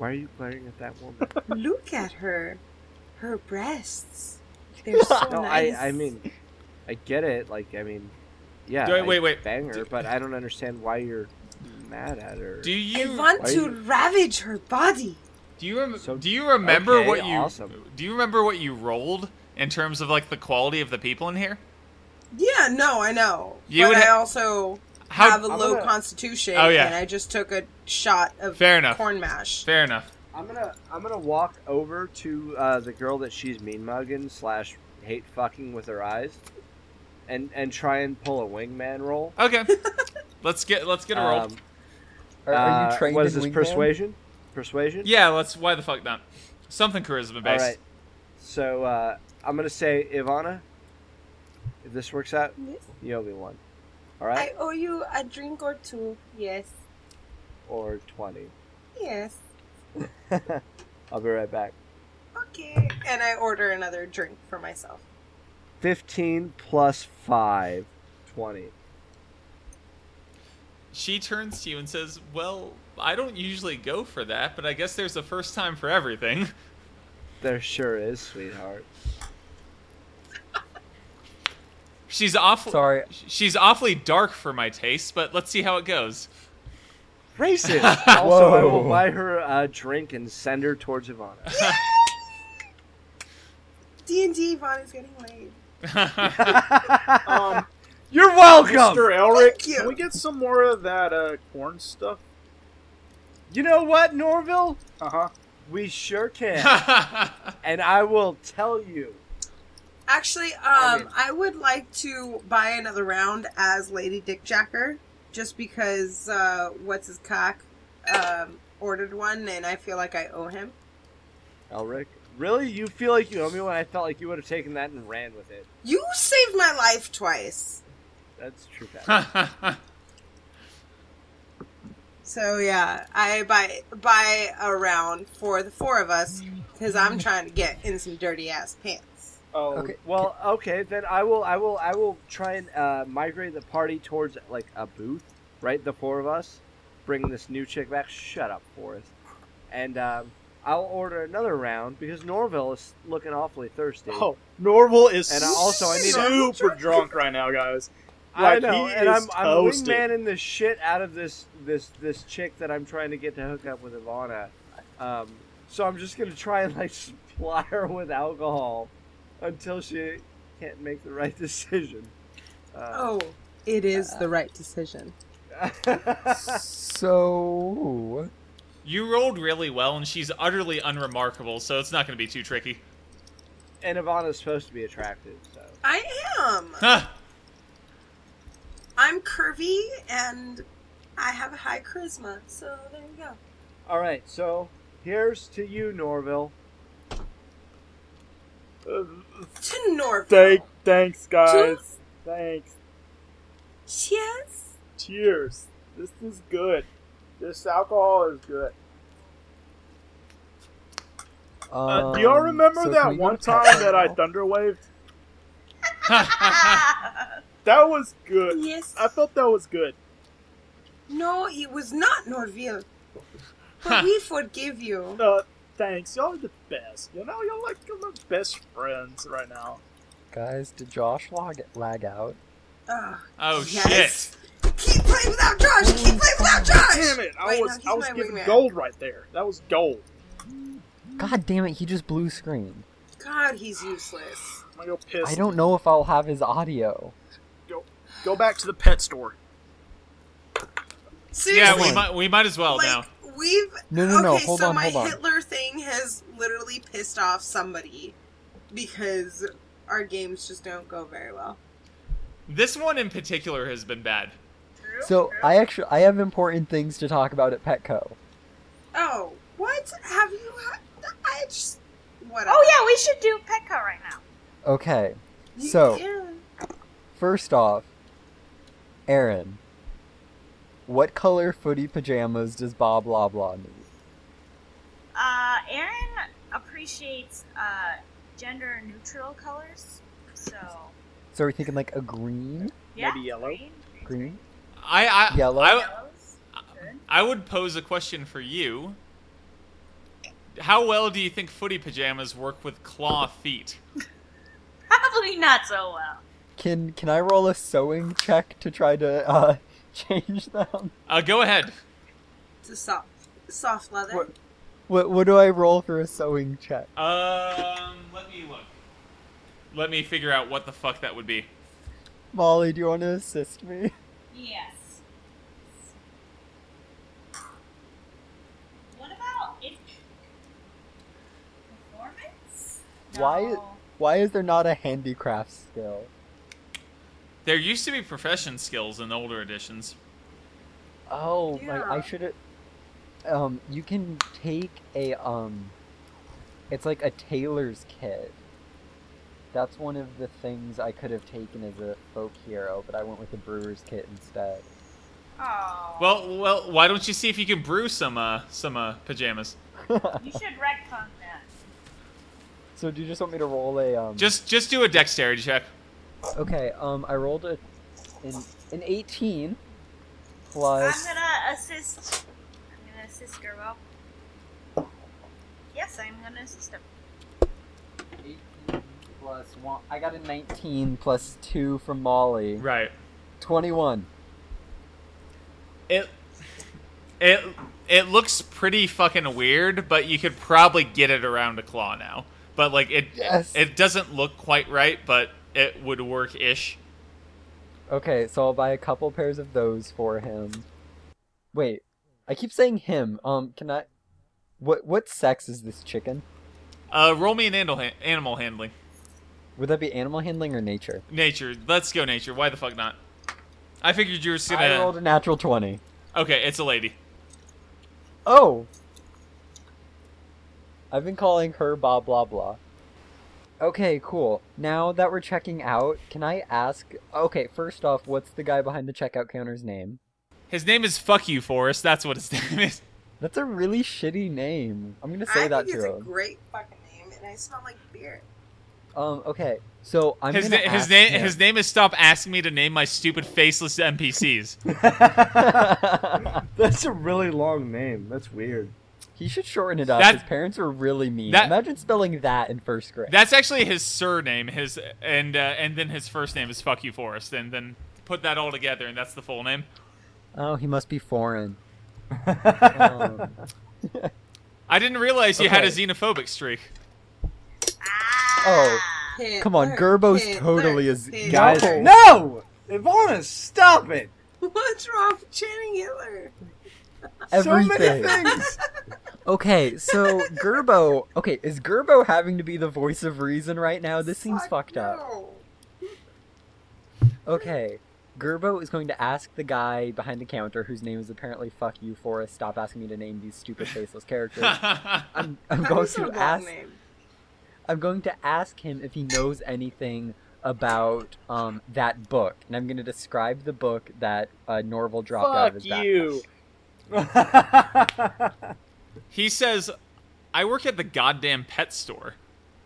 Why are you glaring at that woman? Look at her. Her breasts. They're so No, nice. I I mean, I get it. Like, I mean, yeah. Do I- I wait, wait. Bang her, Do- but I don't understand why you're mad at her. Do I you want why to you- ravage her body. do you rem- So- do you remember okay, what you awesome. do you remember what you rolled in terms of like the quality of the people in here? Yeah, no, I know. You but would I ha- also How- have a I'm low gonna- constitution, Oh, yeah. and I just took a shot of Fair enough. corn mash. Fair enough. I'm gonna I'm gonna walk over to uh, the girl that she's mean mugging slash hate fucking with her eyes, and and try and pull a wingman roll. Okay. let's get let's get a roll. Um, Are, are you uh, trained What is in this? wingman? Persuasion? Persuasion? Yeah, let's. Why the fuck not? Something charisma All based. right. So uh, I'm gonna say Ivana. If this works out, Yes. you owe me one. All right, I owe you a drink or two. Yes. or twenty. Yes. I'll be right back. Okay. And I order another drink for myself. Fifteen plus five, twenty. She turns to you and says, "Well, I don't usually go for that, but I guess there's a first time for everything." There sure is, sweetheart. She's awful. Sorry. She's awfully dark for my taste, but let's see how it goes. Racist. Also, I will Whoa. buy her a drink and send her towards Ivana. D and D, Vaughn is getting laid. Um, You're welcome. Mister Elric, Thank you. can we get some more of that uh, corn stuff? You know what, Norville? Uh huh. We sure can. And I will tell you. Actually, um, I mean- I would like to buy another round as Lady Dick Jacker, just because uh, what's his cock um, ordered one, and I feel like I owe him. Elric, really? You feel like you owe me when I felt like you would have taken that and ran with it. You saved my life twice, That's true, Pat. so yeah, I buy buy a round for the four of us because I'm trying to get in some dirty ass pants. Oh, Okay. well, okay, then I will, I will, I will try and uh, migrate the party towards like a booth, right? The four of us, bring this new chick back. Shut up, Forrest. And um, I'll order another round because Norville is looking awfully thirsty. Oh, Norval is And I also- I need a- super drunk right now, guys. I Like, know, he and is I'm, I'm toasted. wingmanning the shit out of this this this chick that I'm trying to get to hook up with Ivana. Um, so I'm just gonna try and like supply her with alcohol until she can't make the right decision. Uh, Oh, it is the right decision. So, You rolled really well, and she's utterly unremarkable, so it's not going to be too tricky. and Ivana's supposed to be attractive, so I am. Huh. I'm curvy and I have a high charisma, so there you go. all right. So here's to you, Norville. Uh, To Norville. thank, thanks, guys. Cheers. Thanks. Cheers. Cheers. This is good. This alcohol is good. Uh, do y'all um, remember so can that we go one to Pet time that I Now? thunder waved? That was good. Yes. I thought that was good. No, it was not Norville. But we forgive you. Uh, thanks. Y'all are the best. You know, y'all like you're my best friends right now. Guys, did Josh lag, lag out? Ugh. Oh, Yes. shit. Keep playing without Josh. Keep playing without Josh. Damn it! I Wait, was no, he's I was my getting wingman. gold right there. That was gold. God damn it, he just blew screen. God, he's useless. I'm gonna go piss. I don't know if I'll have his audio. Go, go back to the pet store. Seriously. Yeah, we might we might as well like, now. We've No, no, no, okay, hold so on, my hold on. Hitler thing has literally pissed off somebody because our games just don't go very well. This one in particular has been bad. So, I actually, I have important things to talk about at Petco. Oh, what have you? Ha- I just whatever. Oh yeah, we should do Petco right now. Okay, You so, can. first off, Aaron, what color footy pajamas does Bob Loblaw need? Uh, Aaron appreciates uh, gender neutral colors, so So, are we thinking like a green? yeah. Maybe yellow? Green, Green? I I Yellow? I, yellows, good. I would pose a question for you. How well do you think footy pajamas work with claw feet? Probably not so well. Can can I roll a sewing check to try to uh change them? Uh, go ahead. It's a soft, soft leather. What? What what do I roll for a sewing check? Um, let me look. Let me figure out what the fuck that would be. Molly, do you want to assist me? Yes. What about it? Performance? Why No. why is there not a handicraft skill? There used to be profession skills in older editions. Oh, like I Yeah. should have. Um, you can take a um, it's like a tailor's kit. That's one of the things I could have taken as a folk hero, but I went with the brewer's kit instead. Oh. Well, well, why don't you see if you can brew some uh some uh pajamas? You should retcon that. So do you just want me to roll a um? Just just do a dexterity check. Okay. Um, I rolled a an an eighteen plus. I'm gonna assist. I'm gonna assist Gerbo. Yes, I'm gonna assist him. eighteen plus one. I got a nineteen plus two from Molly. Right. twenty-one. It it it looks pretty fucking weird, but you could probably get it around a claw now. But like it Yes. it doesn't look quite right, but it would work ish. Okay, so I'll buy a couple pairs of those for him. Wait, I keep saying him. Um, can I? What what sex is this chicken? Uh, roll me an animal ha- animal handling. Would that be animal handling or nature? Nature. Let's go nature. Why the fuck not? I figured you were just gonna. I rolled a natural twenty. Okay, it's a lady. Oh! I've been calling her blah blah blah. Okay, cool. Now that we're checking out, can I ask... Okay, first off, what's the guy behind the checkout counter's name? His name is Fuck You Forrest. That's what his name is. That's a really shitty name. I'm gonna say I that think to it's a him. great fucking name, and I smell like beer. Um, okay, so I'm His, gonna na- his ask name him. his name is Stop Asking Me to Name My Stupid Faceless N P Cs. That's a really long name. That's weird. He should shorten it up. That- His parents were really mean. that- Imagine spelling that in first grade. That's actually his surname. His and uh, and then his first name is Fuck You Forrest, and then put that all together, and that's the full name. Oh, he must be foreign. um, I didn't realize you had a Okay. xenophobic streak. Ah. Oh, Hitler, come on, Gerbo's Hitler, totally a... Hitler. Guys, No. no! Ivana, stop it! What's wrong with chanting Hitler? So many Everything. things! Okay, so Gerbo... Okay, is Gerbo having to be the voice of reason right now? This seems Fuck fucked up. no. Okay, Gerbo is going to ask the guy behind the counter, whose name is apparently Fuck You Forrest, stop asking me to name these stupid faceless characters. I'm, I'm That going was a to long ask... name. I'm going to ask him if he knows anything about um, that book, and I'm going to describe the book that uh, Norval dropped out of Fuck his backpack. you. He says, "I work at the goddamn pet store."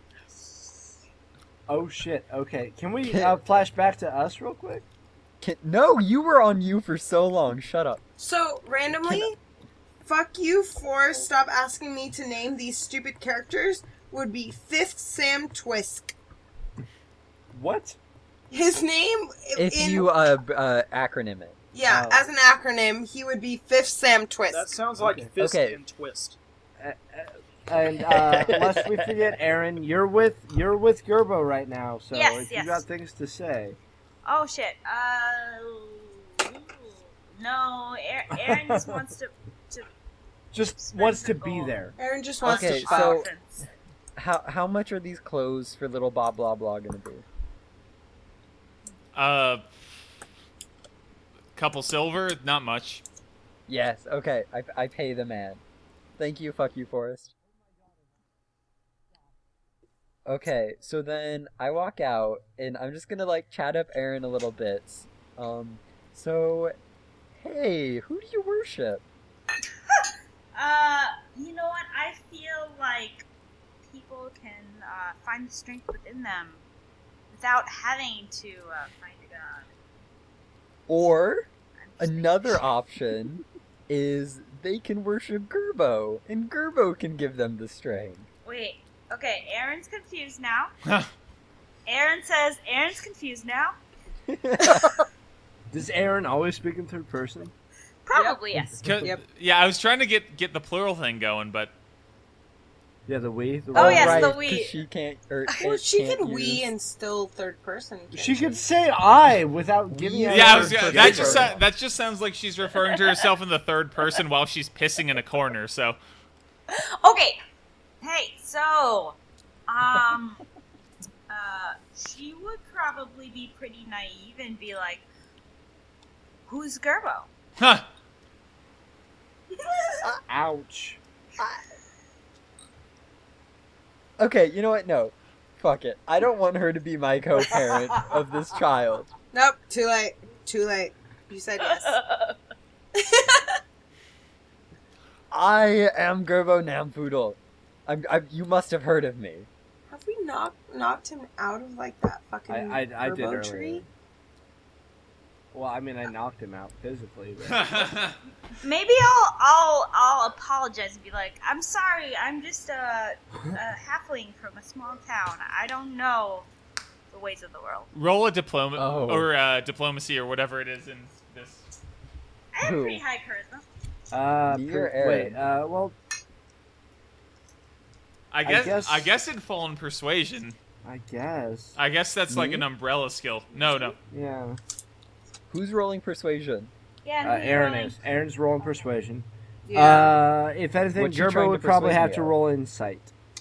Oh shit, okay. Can we uh, flash back to us real quick? Can, no, you were on you for so long. Shut up. So, randomly, fuck you for stop asking me to name these stupid characters would be Fifth Sam Twisk. What? His name If in you uh, b- uh acronym it. yeah, Oh. as an acronym, he would be Fifth Sam Twisk. That sounds like Okay. fist Okay. and twist. Uh, uh, and uh, lest we forget, Aaron, you're with you're with Gerbo right now, so Yes, if yes. you got things to say. Oh shit. Uh. ooh. No, Aaron, Aaron just wants to. to Just wants to be Oh. there. Aaron just wants Okay, to so- fuck. How how much are these clothes for little blah blah blah gonna be? Uh, couple silver, not much. Yes, okay, I, I pay the man. Thank you, fuck you, Forrest. Okay, so then I walk out, and I'm just gonna, like, chat up Aaron a little bit. Um, so, hey, who do you worship? Uh, you know what? I feel like people can uh, find the strength within them without having to uh, find a god. Or, I'm just another making sure. option is they can worship Gerbo, and Gerbo can give them the strength. Wait. Okay, Aaron's confused now. Aaron says Aaron's confused now. Does Aaron always speak in third person? Probably yes. Co- Yep. Yeah, I was trying to get get the plural thing going, but Yeah, the we. The Oh, we. yes, right, the 'cause we. she can't. Or Well, it she can't can we use- and still third person. can't She could say I without giving Yeah, out yeah, I her was, first that just name. so- that just sounds like she's referring to herself in the third person while she's pissing in a corner. So Okay. Hey, so, um, uh, she would probably be pretty naive and be like, "Who's Gerbo?" huh. Ouch. Okay, you know what? No. Fuck it. I don't want her to be my co-parent of this child. Nope, too late. Too late. You said yes. I am Gerbo Nampoodle. I'm, I'm, you must have heard of me. Have we knocked knocked him out of like that fucking I, I, I did Gerbo earlier. tree? Well, I mean, I knocked him out physically. But... Maybe I'll I'll I'll apologize and be like, "I'm sorry, I'm just a, a halfling from a small town. I don't know the ways of the world. Roll a diploma Oh. or uh, diplomacy or whatever it is in this. I have Who? pretty high charisma." Uh, Me per- or Aaron? wait. Uh, well, I guess I guess- guess, it'd fall in persuasion. I guess. I guess that's like Me? an umbrella skill. No, no. Yeah. Who's rolling persuasion? Yeah, Uh, who's Aaron rolling? is. Aaron's rolling persuasion. Yeah. Uh, if anything, What's she trying Gerbo to would probably persuade have me to of? roll insight.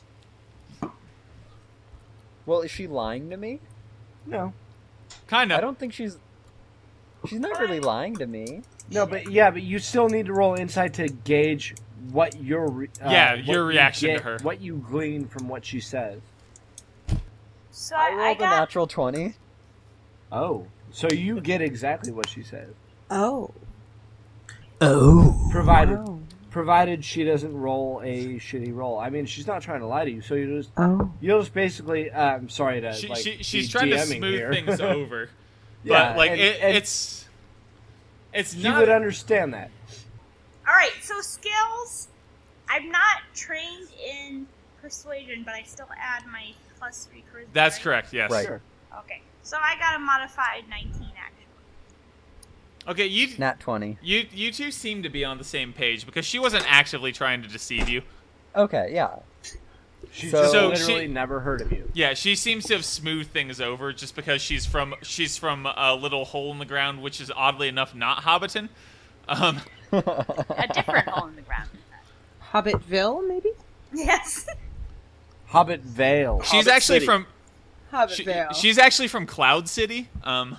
Well, is she lying to me? No. Kind I of. don't think she's. She's not really lying to me. No, but yeah, but you still need to roll insight to gauge what your re- uh, Yeah, what your you reaction to get- her. what you glean from what she says. So I I, I rolled a got natural twenty. Oh, so you get exactly what she says, Oh. Oh. provided Oh. provided she doesn't roll a shitty roll. I mean, she's not trying to lie to you, so you just Oh. you'll just basically. Uh, I'm sorry to She, like she, be she's trying to DMing smooth here. things over, Yeah, but like and- it, and it's it's you not. would understand that. all right. So skills, I'm not trained in persuasion, but I still add my plus three charisma. That's right? correct. Yes. Right. Sure. Okay, so I got a modified nineteen actually. Okay. You Nat twenty. you you two seem to be on the same page because she wasn't actively trying to deceive you. Okay, yeah. She's So- just So literally she- never heard of you. Yeah, she seems to have smoothed things over just because she's from she's from a little hole in the ground, which is oddly enough not Hobbiton. Um, A different hole in the ground. Hobbitville, maybe? Yes. Hobbit Vale. she's Hobbit actually City. from she, Hobbitville. she's actually from Cloud City. Um,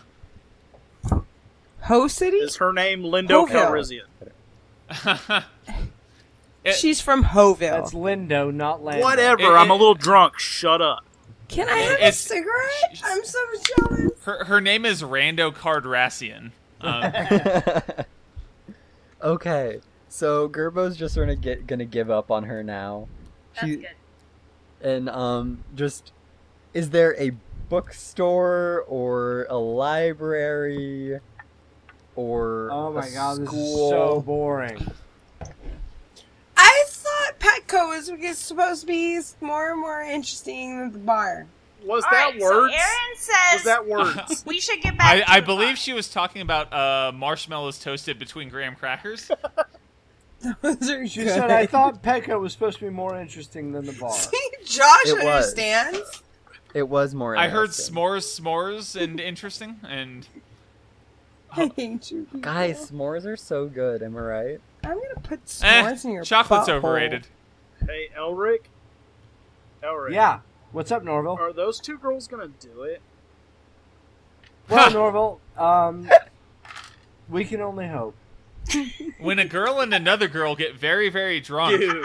Ho City? Is her name Lindo Hoville. Calrissian? it- She's from Hoville. That's Lindo, not Lando. Whatever. It- I'm a it- little drunk. Shut up. Can I it- have a it's- cigarette? sh- I'm so jealous. her her name is Rando Cardrassian. Um, Okay, so Gerbo's just sort of get, gonna give up on her now. That's She- good. And um, just is there a bookstore or a library or Oh my a god, this school? is so boring. I thought Petco was was supposed to be more and more interesting than the bar. Was All that right, words? So Aaron says Was that words? we should get back. I, to I the believe bar. she was talking about uh, marshmallows toasted between graham crackers. Those are She good. said, I thought Petco was supposed to be more interesting than the bar. See, Josh It was. understands. It was more. I heard interesting. s'mores, s'mores, and interesting, and I hate you, people. Guys, s'mores are so good. Am I right? I'm gonna put eh, s'mores in your chocolate's butthole. overrated. Hey, Elric. Elric. Yeah. What's up, Norville? Are those two girls gonna do it? Well, Norville, um, we can only hope. When a girl and another girl get very, very drunk, Dude.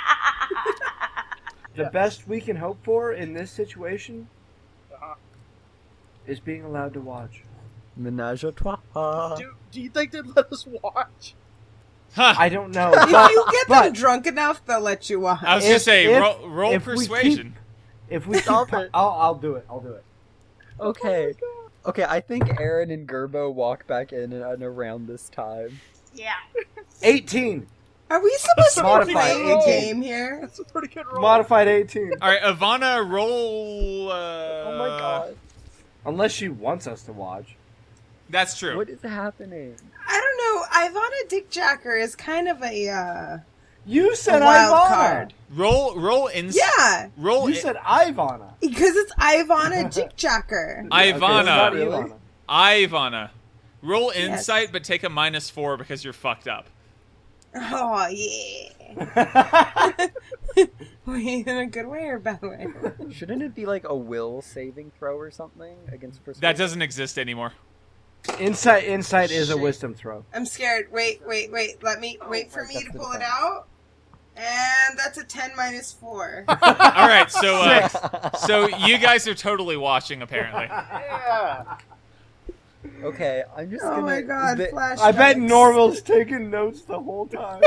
The Yeah. best we can hope for in this situation Uh-huh. is being allowed to watch. Menage a trois. Do, do you think they'd let us watch? huh, I don't know. If but, you get them but drunk enough, they'll let you watch. I was if- gonna say if- roll, roll if we keep- persuasion. if we keep, Stop it. I'll, I'll do it. I'll do it. Okay. Okay, I think Aaron and Gerbo walk back in and, and around this time. Yeah. eighteen. Are we supposed to be Modified playing a eighteen. game here? That's a pretty good roll. Modified eighteen. All right, Ivana, roll. Uh, Oh my god. Unless she wants us to watch. That's true. What is happening? I don't know. Ivana Dickjacker is kind of a, uh, You a said wild Ivana. card. Roll, roll ins. Yeah, Roll. You i- said Ivana. because it's Ivana Dickjacker. Ivana. Okay, it's not Really? Ivana. Ivana. Roll Yes. insight, but take a minus four because you're fucked up. Oh, yeah. Wait, in a good way or bad way? Shouldn't it be like a will saving throw or something against persuasion? That doesn't exist anymore. Insight, insight is a Shit. wisdom throw. I'm scared. Wait, wait, wait. Let me wait for right, me that's to the pull it defense. out. And that's a ten minus four. All right, so uh, so you guys are totally watching apparently. Yeah. Okay, I'm just Oh gonna. my god, the- flashbacks. I bet Norval's taking notes the whole time.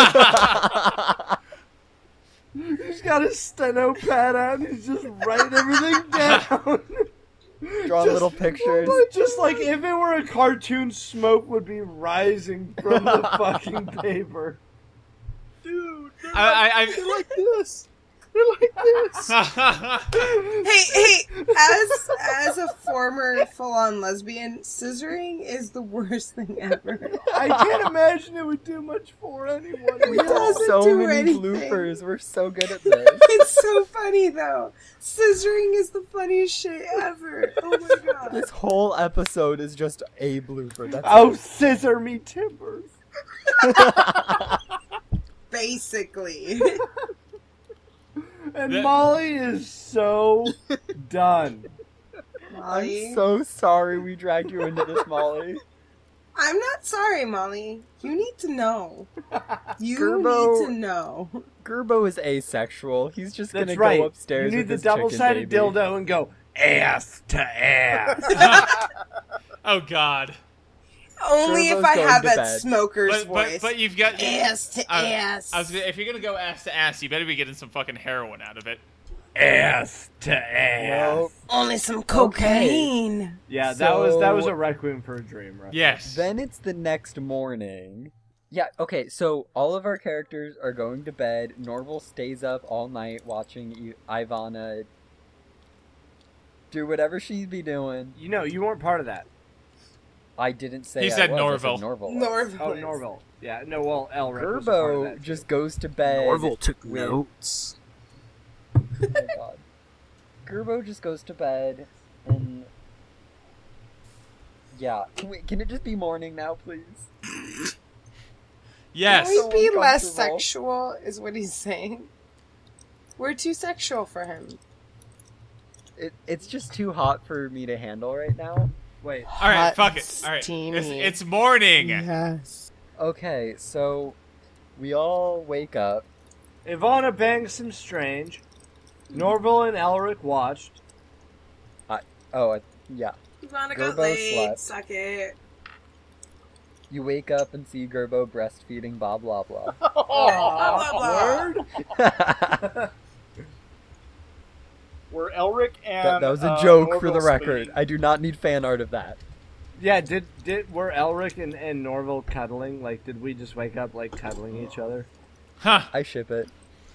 He's got his steno pad out and he's just writing everything down. Drawing Just- little pictures. Just like if it were a cartoon, smoke would be rising from the fucking paper. Dude, they're, I, I, like, they're like this. They're like this. I, Hey, hey, as as a former full-on lesbian, scissoring is the worst thing ever. I can't imagine it would do much for anyone. It We have doesn't so do many anything. bloopers. We're so good at this. It's so funny though. Scissoring is the funniest shit ever. Oh my god. This whole episode is just a blooper. That's Oh, scissor me timbers. Basically. And That- Molly is so done. Molly. I'm so sorry we dragged you into this, Molly. I'm not sorry, Molly. You need to know. You Gerbo- need to know. Gerbo is asexual. He's just That's gonna right. go upstairs You with need the his chicken double-sided baby. dildo and go ass to ass. oh God. Only Gerbo's if I going have to that bed. smoker's But, but voice. but you've got ass to I- ass. I was gonna, if you're gonna go ass to ass, you better be getting some fucking heroin out of it. ass to ass. Nope. Only some cocaine. Yeah, that was that was So- a requiem for a dream, right? Yes. Then it's the next morning. Yeah, okay, so all of our characters are going to bed. Norval stays up all night watching I- Ivana do whatever she'd be doing. You know, you weren't part of that. I didn't say He I said was, I Norval. said Norval. was. Norval. Oh, is- Norval. Yeah, no, well, Elric was a part of Gerbo that, just too. goes to bed. Norval took with- notes. Oh my god. Gerbo just goes to bed and yeah. Can we can it just be morning now, please? yes. Can we So be less uncomfortable. sexual, is what he's saying. We're too sexual for him. It, it's just too hot for me to handle right now. Wait, All right. Hot Fuck it. All right. It's, steamy. it's morning. Yes. Okay, so we all wake up. Ivana bangs some strange. Norval and Elric watched. Oh, I, yeah. Ivana Gerbo got laid. slept. Suck it. You wake up and see Gerbo breastfeeding blah blah blah. Blah, blah, blah. Were Elric and that, that was a uh, joke for Norval the record. sleeping? I do not need fan art of that. Yeah, did did were Elric and, and Norval cuddling? Like, did we just wake up like cuddling each other? Huh. I ship it.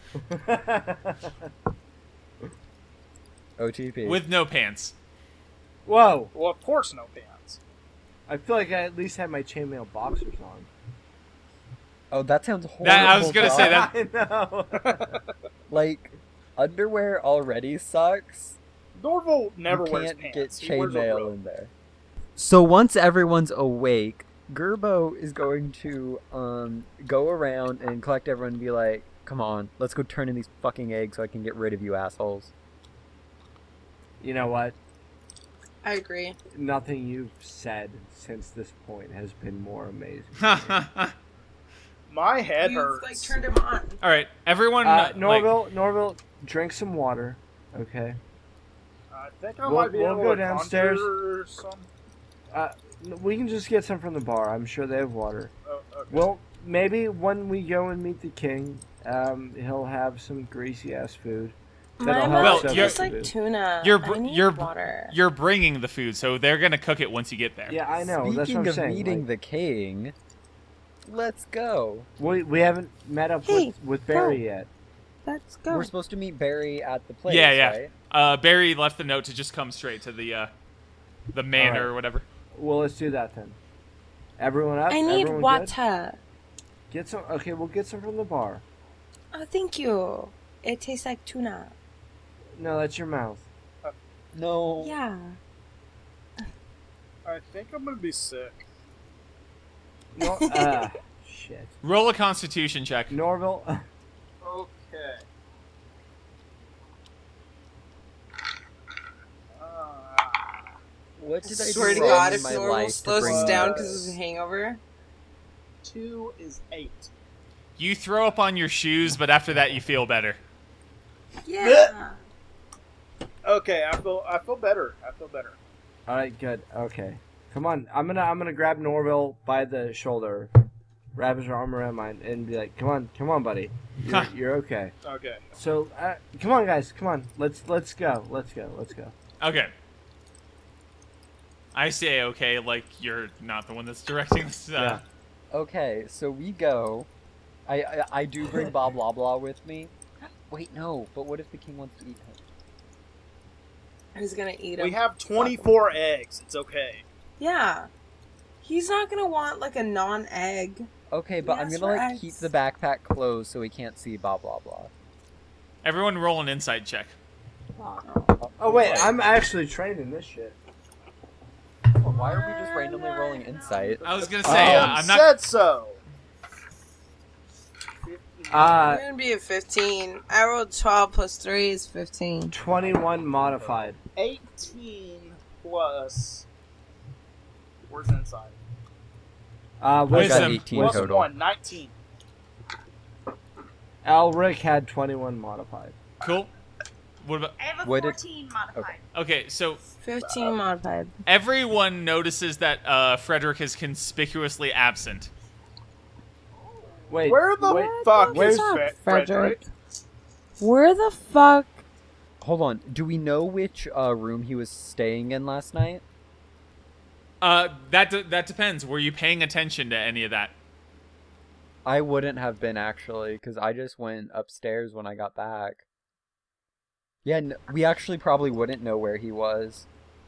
O T P. With no pants. Whoa! Well, of course, no pants. I feel like I at least had my chainmail boxers on. Oh, that sounds horrible. That- I was gonna say Josh. that- I know. Like, underwear already sucks. Norval never you wears can't pants. get He wears a chainmail robe. in there. So once everyone's awake, Gerbo is going to um go around and collect everyone and be like, "Come on, let's go turn in these fucking eggs so I can get rid of you assholes." You know what? I agree. Nothing you've said since this point has been more amazing. All My head You hurts. like turned him on. right. Everyone. Uh, like- Norval, Norval, drink some water, okay? I think I We'll- might be we'll able go to downstairs. conjure some. Uh, we can just get some from the bar. I'm sure they have water. Oh, okay. Well, maybe when we go and meet the king, um, he'll have some greasy ass food. That'll My help Well, mouth settle you're- tastes the like food. tuna. You're I br- need you're br- water. You're bringing the food, so they're gonna cook it once you get there. Yeah, I know. That's Speaking what I'm of saying. meeting like- the king, Let's go. We we haven't met up Hey, with, with Barry yet. Let's go. We're supposed to meet Barry at the place, yeah, yeah. right? Uh, Barry left the note to just come straight to the uh, the manor Alright. or whatever. Well, let's do that then. Everyone up? I need Everyone water. Good? Get some. Okay, we'll get some from the bar. Oh, thank you. It tastes like tuna. No, that's your mouth. No. Yeah. I think I'm gonna be sick. No, uh, shit. Roll a Constitution check. Norville. Okay. Uh, What did I Swear do to wrong God, in if my Normal life to slows bring us us down you- because of a hangover. two is eight. You throw up on your shoes, but after that you feel better. Yeah. Okay, I feel I feel better. I feel better. All right, good. Okay, come on. I'm gonna I'm gonna grab Norville by the shoulder, wrap his arm around mine, and be like, "Come on, come on, buddy. You're, you're okay." Okay. So, uh, come on, guys. Come on. Let's let's go. Let's go. Let's go. Okay. I say okay, like you're not the one that's directing this. Uh, Yeah. Okay, so we go. I, I I do bring Bob Loblaw with me. Wait, no. But what if the king wants to eat him? Who's gonna eat him? We have twenty-four eggs. It's okay. Yeah. He's not gonna want like a non-egg. Okay, but I'm Yes, gonna like right. keep the backpack closed so he can't see Bob Loblaw. Everyone roll an insight check. Oh wait, I'm actually trained in this shit. Why are we just randomly rolling insight? I was gonna say, uh, Oh. I'm not. Said so. Uh, I'm gonna be a fifteen. I rolled twelve plus three is fifteen. twenty-one modified. eighteen plus. Where's inside? Uh, I Wisdom. got wisdom. eighteen Plus total. one, nineteen. Elric had twenty-one modified. Cool. What about? I have a What did- fourteen modified. Okay, so Fifteen modified. everyone notices that uh, Frederick is conspicuously absent. Wait, Where the wait, fuck where's is Fe- Frederick? Frederick? Where the fuck? Hold on. Do we know which uh, room he was staying in last night? Uh, that de- that depends. Were you paying attention to any of that? I wouldn't have been actually, because I just went upstairs when I got back. Yeah, n- we actually probably wouldn't know where he was.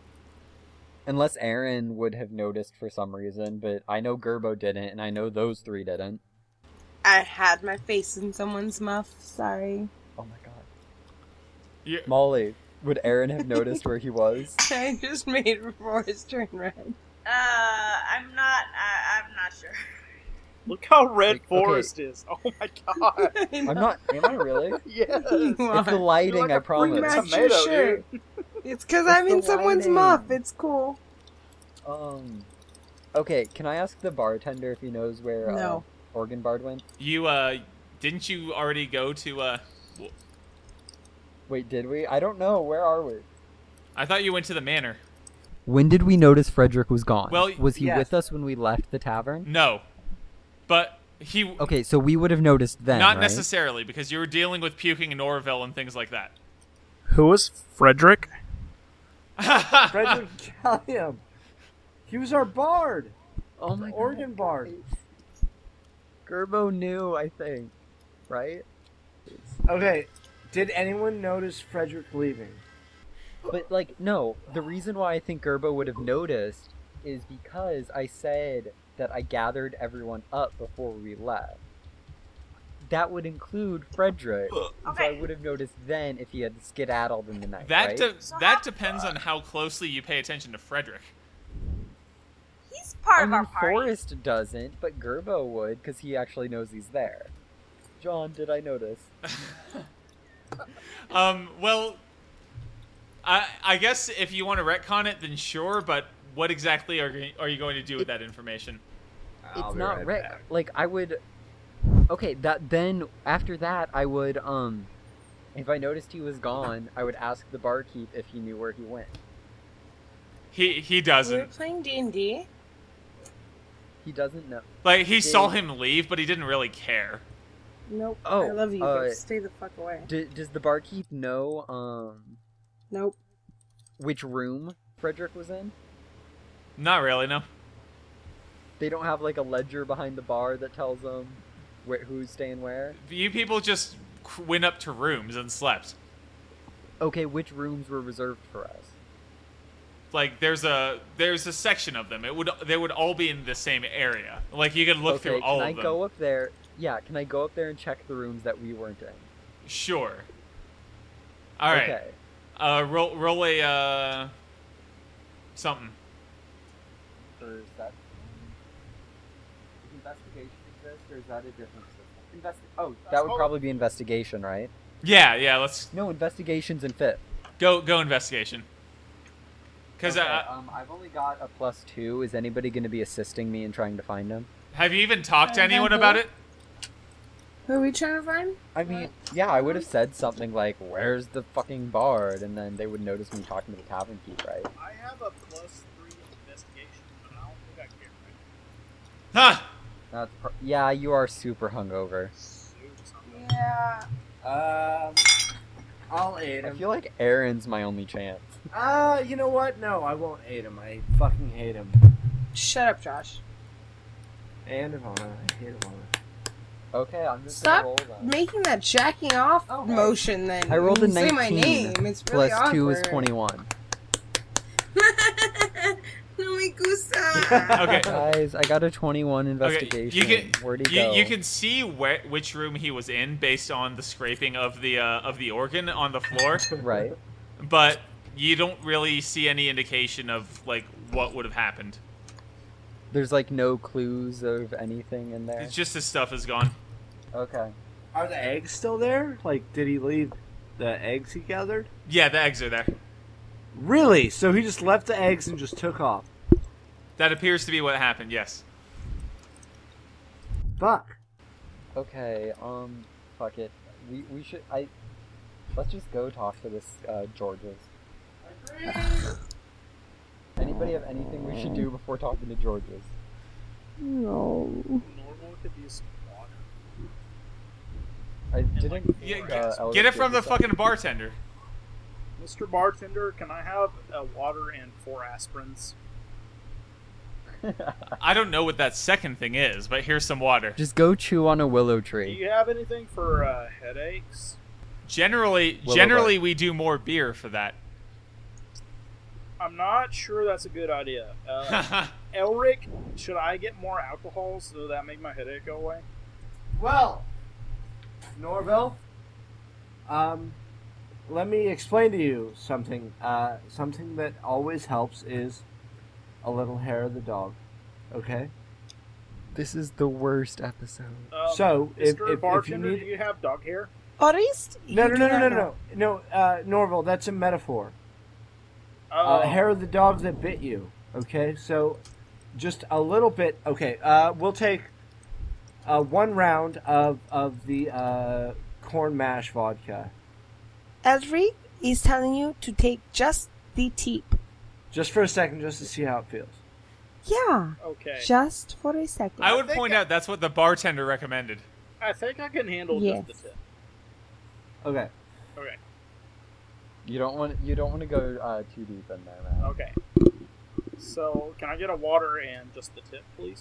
Unless Aaron would have noticed for some reason, but I know Gerbo didn't, and I know those three didn't. I had my face in someone's muff. Sorry. Oh my god. You- Molly, would Aaron have noticed where he was? I just made it before his turn red. Uh, I'm not. I, I'm not sure. Look how red Like, okay. Forest is. Oh my god. I'm not. Am I really? Yes. You It's the are. lighting, You're like I a freaking promise. Match tomato, your shirt. dude. It's because It's I'm in the someone's lighting. muff. It's cool. Um. Okay, can I ask the bartender if he knows where uh, No. Organ Bard went? You uh, didn't you already go to uh? w- Wait, did we? I don't know. Where are we? I thought you went to the manor. When did we notice Frederick was gone? Well, was he yes. with us when we left the tavern? No, but he Okay, so we would have noticed then, not right? necessarily because you were dealing with puking in Norville and things like that. Who is Frederick? Frederick Gallium. He was our bard. Oh my Organ god. bard. Gerbo knew, I think. Right? Okay, did anyone notice Frederick leaving? But, like, no. The reason why I think Gerbo would have noticed is because I said that I gathered everyone up before we left. That would include Frederick. So I Okay. would have noticed then if he had skedaddled in the night, That right? de- So that how- depends on how closely you pay attention to Frederick. He's part I of mean, our party. Forrest doesn't, but Gerbo would, because he actually knows he's there. John, did I notice? Um, well, I I guess if you want to retcon it, then sure. But what exactly are you- are you going to do with that information? I'll It's be not right Rick. back. Like I would. Okay, that then after that I would um, if I noticed he was gone, I would ask the barkeep if he knew where he went. He he We were doesn't. playing D and D. He doesn't know. Like he saw Did- him leave, but he didn't really care. Nope. Oh, I love you, uh, but stay the fuck away. D- does the barkeep know um Nope. which room Frederick was in? Not really, no. They don't have like a ledger behind the bar that tells them wh- who's staying where. You people just went up to rooms and slept. Okay, which rooms were reserved for us? Like there's a there's a section of them. It would they would all be in the same area. Like you could look okay, through all can I of them. go up there? Yeah, can I go up there and check the rooms that we weren't in? Sure. All right. Okay. Uh, roll roll a uh, something. Or is that does investigation exist, or is that a different system? Investi- oh, that would called- probably be investigation, right? Yeah, yeah. Let's No, investigation's in fifth. go go investigation. Because Okay, uh, um, I've only got a plus two. Is anybody going to be assisting me in trying to find him? have you even talked to Uh, anyone who? about it? Who are we trying to find? I mean, yeah, I would have said something like, "Where's the fucking bard?" and then they would notice me talking to the tavern keep, right? I have a plus three investigation, but I don't think I care. Huh? That's pro- yeah, you are super hungover. Right? Yeah. Um, I'll aid I him. feel like Aaron's my only chance. Uh, you know what? No, I won't aid him. I fucking hate him. Shut up, Josh. And Ivana, I hate Ivana. Okay, I'm just Stop gonna roll then. making that jacking off Oh, hey. motion then. I rolled a You say my nineteen. name. It's really Plus two is awkward. twenty-one. No me gusta. Okay. Guys, I got a twenty-one Okay. investigation. You can Where'd he you, go? you can see where which room he was in based on the scraping of the uh, of the organ on the floor, Right. but you don't really see any indication of like what would have happened. There's like no clues of anything in there. It's just his stuff is gone. Okay. Are the eggs still there? Like, did he leave the eggs he gathered? Yeah, the eggs are there. Really? So he just left the eggs and just took off? That appears to be what happened. Yes. Fuck. Okay. Um. Fuck it. We we should. I. Let's just go talk to this uh, George's. Anybody have anything we should do before talking to George's? No. Normal could be some water. I didn't. Yeah, uh, get, Elliot get it give from the this up. fucking bartender. Mister Bartender, can I have uh, water and four aspirins? I don't know what that second thing is, but here's some water. Just go chew on a willow Do tree. you have anything for uh, headaches? Generally, Willow generally we do more beer for that. I'm not sure that's a good idea. Uh, Elric, should I get more alcohol so that make my headache go away? Well, Norville, um, let me explain to you something. Uh, something that always helps is a little hair of the dog. Okay? This is the worst episode. Um, So, if- Mister if- if you Bartender, need- do you have dog hair? Orist? No, You no, no, do no, no, not no. know. No, uh, Norville, that's a metaphor. Oh, Uh, hair of the dog that bit you. Okay? So, just a little bit. Okay, uh, we'll take uh, one round of, of the uh, corn mash vodka. Elric is telling you to take just the tip. Just for a second, just to see how it feels. Yeah. Okay. Just for a second. I would think point I- out that's what the bartender recommended. I think I can handle Yes. just the tip. Okay. Okay. You don't want. You don't want to go uh, too deep in there, man. Okay. So, can I get a water and just the tip, please?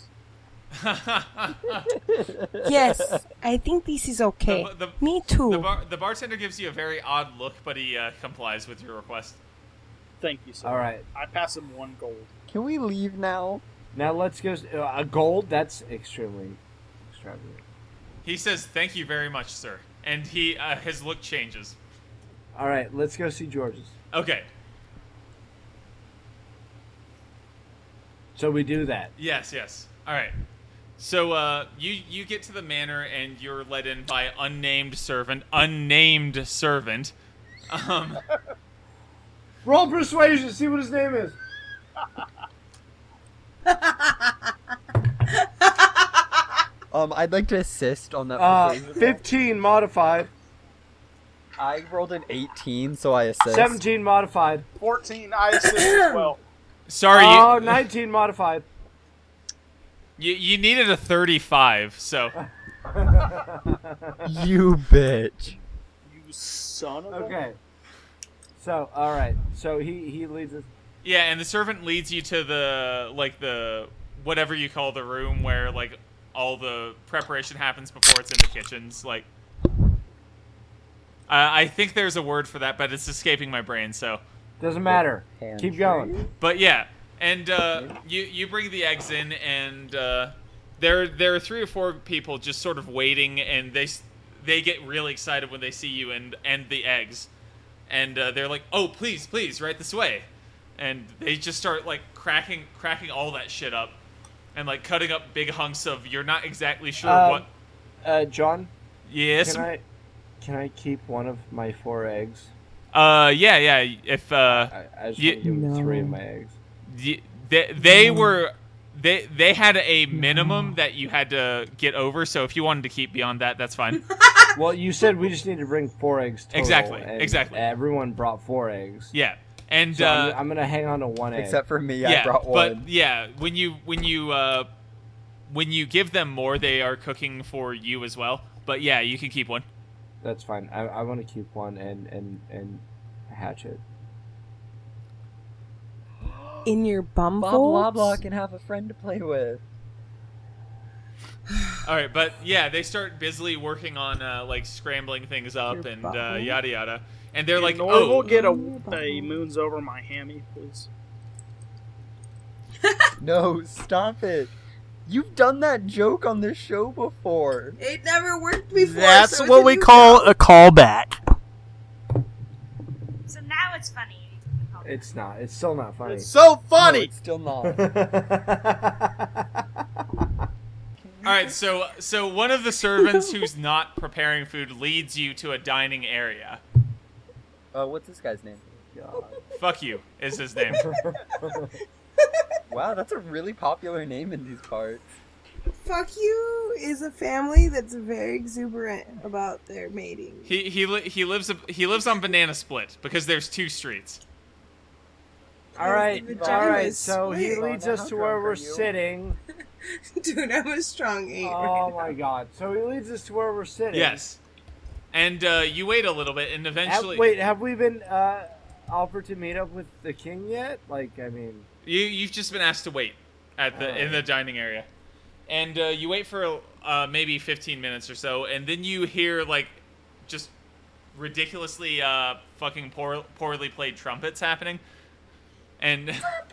Yes, I think this is okay. The- the- Me too. The, bar- the bartender gives you a very odd look, but he uh, complies with your request. Thank you, sir. All right. I pass him one gold. Can we leave now? Now let's go. Uh, a gold? That's extremely extravagant. He says, "Thank you very much, sir," and he uh, his look changes. All right, let's go see George's. Okay. So we do that. Yes. Yes. All right. So uh, you you get to the manor and you're led in by unnamed servant. Unnamed servant. Um, Roll persuasion. See what his name is. Um, I'd like to assist on that. Uh, persuasion. fifteen modified. I rolled an eighteen, so I assist. Seventeen modified. fourteen, I assist as well. sorry, Oh, you, nineteen modified. you you needed a thirty-five. So You bitch. You son of a... Okay. So, all right. So he he leads us. yeah, and the servant leads you to the like the whatever you call the room where like all the preparation happens before it's in the kitchens. Like, uh, I think there's a word for that, but it's escaping my brain. So, Doesn't matter. Pantry? Keep going. but yeah, and uh, you you bring the eggs in, and uh, there there are three or four people just sort of waiting, and they s- they get really excited when they see you and and the eggs, and uh, they're like, "Oh, please, please, right this way," and they just start like cracking cracking all that shit up, and like cutting up big hunks of you're not exactly sure Um, what. Uh, John, Yes. can I can I keep one of my four eggs? Uh, yeah, yeah. If uh, I, I just you- want to give him three of No. my eggs. y- they they were. They, they had a minimum that you had to get over, so if you wanted to keep beyond that, that's fine. Well, you said we just need to bring four eggs total. Exactly, and exactly. Everyone brought four eggs. Yeah, and So uh, I'm, I'm gonna hang on to one egg. Except for me, yeah, I brought one. but yeah, when you when you uh, when you give them more, they are cooking for you as well. But yeah, you can keep one. That's fine. I, I want to keep one and and and hatch it. In your bum Bob folds? Loblaw can have a friend to play with. All right, but yeah, they start busily working on uh, like scrambling things up Your and uh, butthole? yada yada, and they're Can like, Norval oh, get a, Oh, a moons over my hammy, please? No, stop it. You've done that joke on this show before. It never worked before. That's so it's what a we new call joke. a callback. So now it's funny. It's not. It's still not funny. It's so No, funny. it's still not. All right, so so one of the servants who's not preparing food leads you to a dining area. Uh, what's this guy's name? God. Fuck you is his name. Wow, that's a really popular name in these parts. Fuck You is a family that's very exuberant about their mating. He he li- he lives a, he lives on Banana Split because there's two streets. All right, The all vagina right. is So he split. leads Oh, us how to where drunk we're are you? sitting. Dude, I'm a strong eight. Oh right my god! So he leads us to where we're sitting. Yes, and uh, you wait a little bit, and Have, eventually, wait, have we been uh, offered to meet up with the king yet? Like, I mean, you you've just been asked to wait at the in the dining area, and uh, you wait for uh, maybe fifteen minutes or so, and then you hear like just ridiculously uh, fucking poor, poorly played trumpets happening, and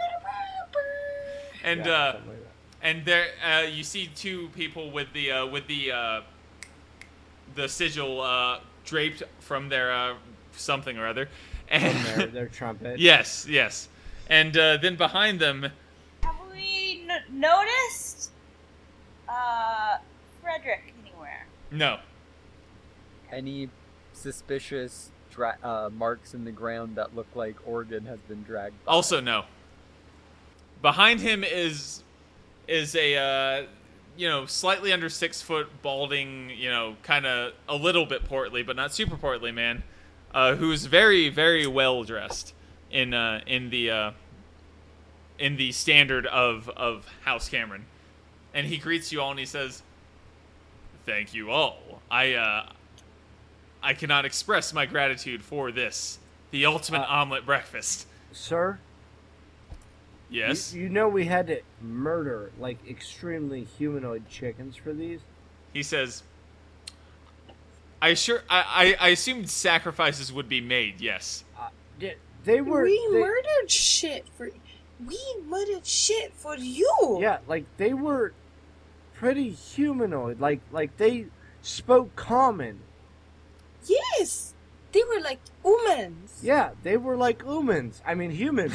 and yeah, uh, something like that. and there uh, you see two people with the uh, with the uh, the sigil uh, draped from their uh, something or other, and From their, their trumpet. yes, yes, and uh, then behind them. Have we n- noticed uh, Frederick anywhere? No. Any suspicious dra- uh, marks in the ground that look like Oregon has been dragged by? Also no. Behind him is is a uh, you know slightly under six foot balding you know kind of a little bit portly but not super portly man, uh, who's very very well dressed in uh, in the uh, in the standard of of House Cameron, and he greets you all and he says, "Thank you all. I uh, I cannot express my gratitude for this, the ultimate Uh, omelet breakfast." Sir, Yes. you, you know we had to murder like extremely humanoid chickens for these. He says, "I sure I, I I assumed sacrifices would be made. Yes." Yeah, they were. we they- murdered shit for. We murdered shit for you. Yeah, like they were pretty humanoid. Like like they spoke common. Yes. They were like humans. Yeah, they were like humans. I mean humans.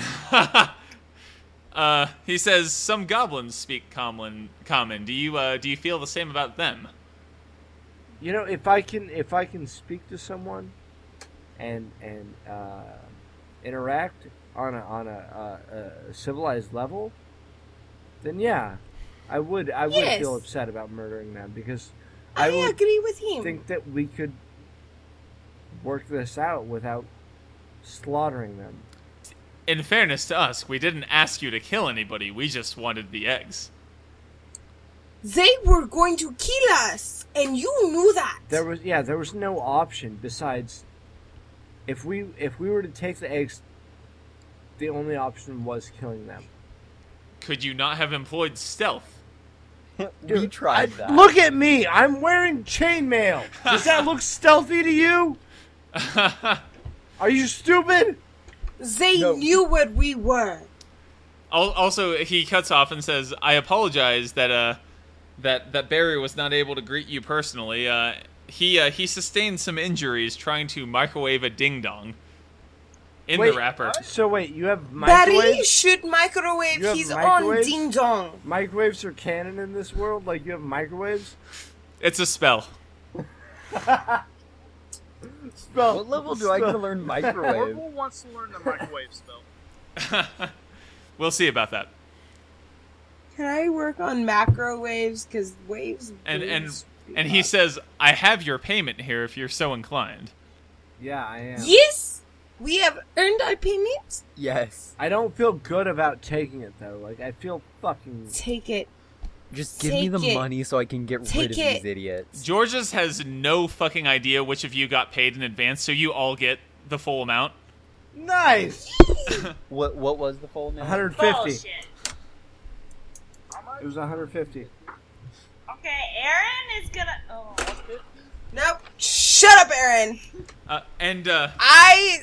uh, he says some goblins speak common. Common. Do you uh do you feel the same about them? You know, if I can if I can speak to someone and and uh, interact on a on a, a, a civilized level, then yeah, I would I would Yes. feel upset about murdering them because I, I would agree with him. think that we could work this out without slaughtering them. In fairness to us, we didn't ask you to kill anybody. We just wanted the eggs. They were going to kill us, and you knew that. There was yeah, there was no option besides if we if we were to take the eggs, the only option was killing them. could you not have employed stealth? we Dude, tried I- that. Look at me. I'm wearing chainmail. Does that look stealthy to you? Are you stupid? They No. knew what we were. Al- Also, he cuts off and says, "I apologize that uh, that that Barry was not able to greet you personally. Uh, he uh, he sustained some injuries trying to microwave a ding dong in Wait, the wrapper. So wait, you have Barry microwaves? should microwave You have his own microwaves? ding dong. Microwaves are canon in this world? Like you have microwaves? It's a spell." Spell. What level do I get to learn microwave? Orville wants to learn the microwave spell. We'll see about that. Can I work on macro waves? Because waves. And and waves- and he says, "I have your payment here if you're so inclined." Yeah, I am. Yes, we have earned our payment. Yes. I don't feel good about taking it though. Like I feel fucking. Take it. Just give me Take the it. money so I can get Take rid of it. these idiots. Georges has no fucking idea which of you got paid in advance, so you all get the full amount. Nice. What What was the full name? one hundred fifty. Bullshit. It was one hundred fifty. Okay, Aaron is gonna. Oh. Nope. Shut up, Aaron. Uh, and uh, I.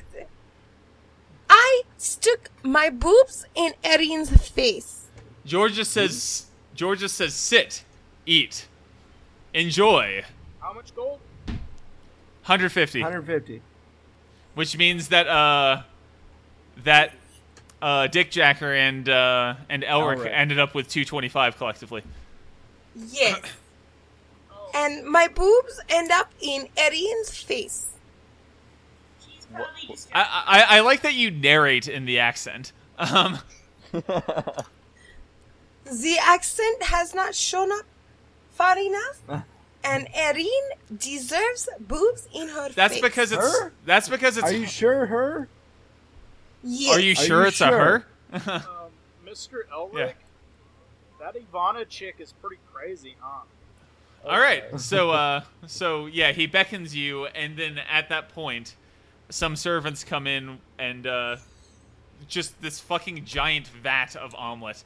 I stuck my boobs in Erin's face. Georgia says, Georgia says, sit, eat, enjoy. How much gold? one hundred fifty, one hundred fifty. which means that uh, that uh, Dick Jacker and uh, and Elric Elric. ended up with two twenty-five collectively. Yes. And my boobs end up in Erin's face. He's probably just. I, I I like that you narrate in the accent. Um, The accent has not shown up far enough, and Erin deserves boobs in her that's face. because it's Her? that's because it's. Are you sure her? Yes. Are you Are sure you it's sure? a her? Um, Mister Elric, Yeah. that Ivana chick is pretty crazy, huh? All right. So, uh, so yeah, he beckons you, and then at that point, some servants come in, and uh, just this fucking giant vat of omelet.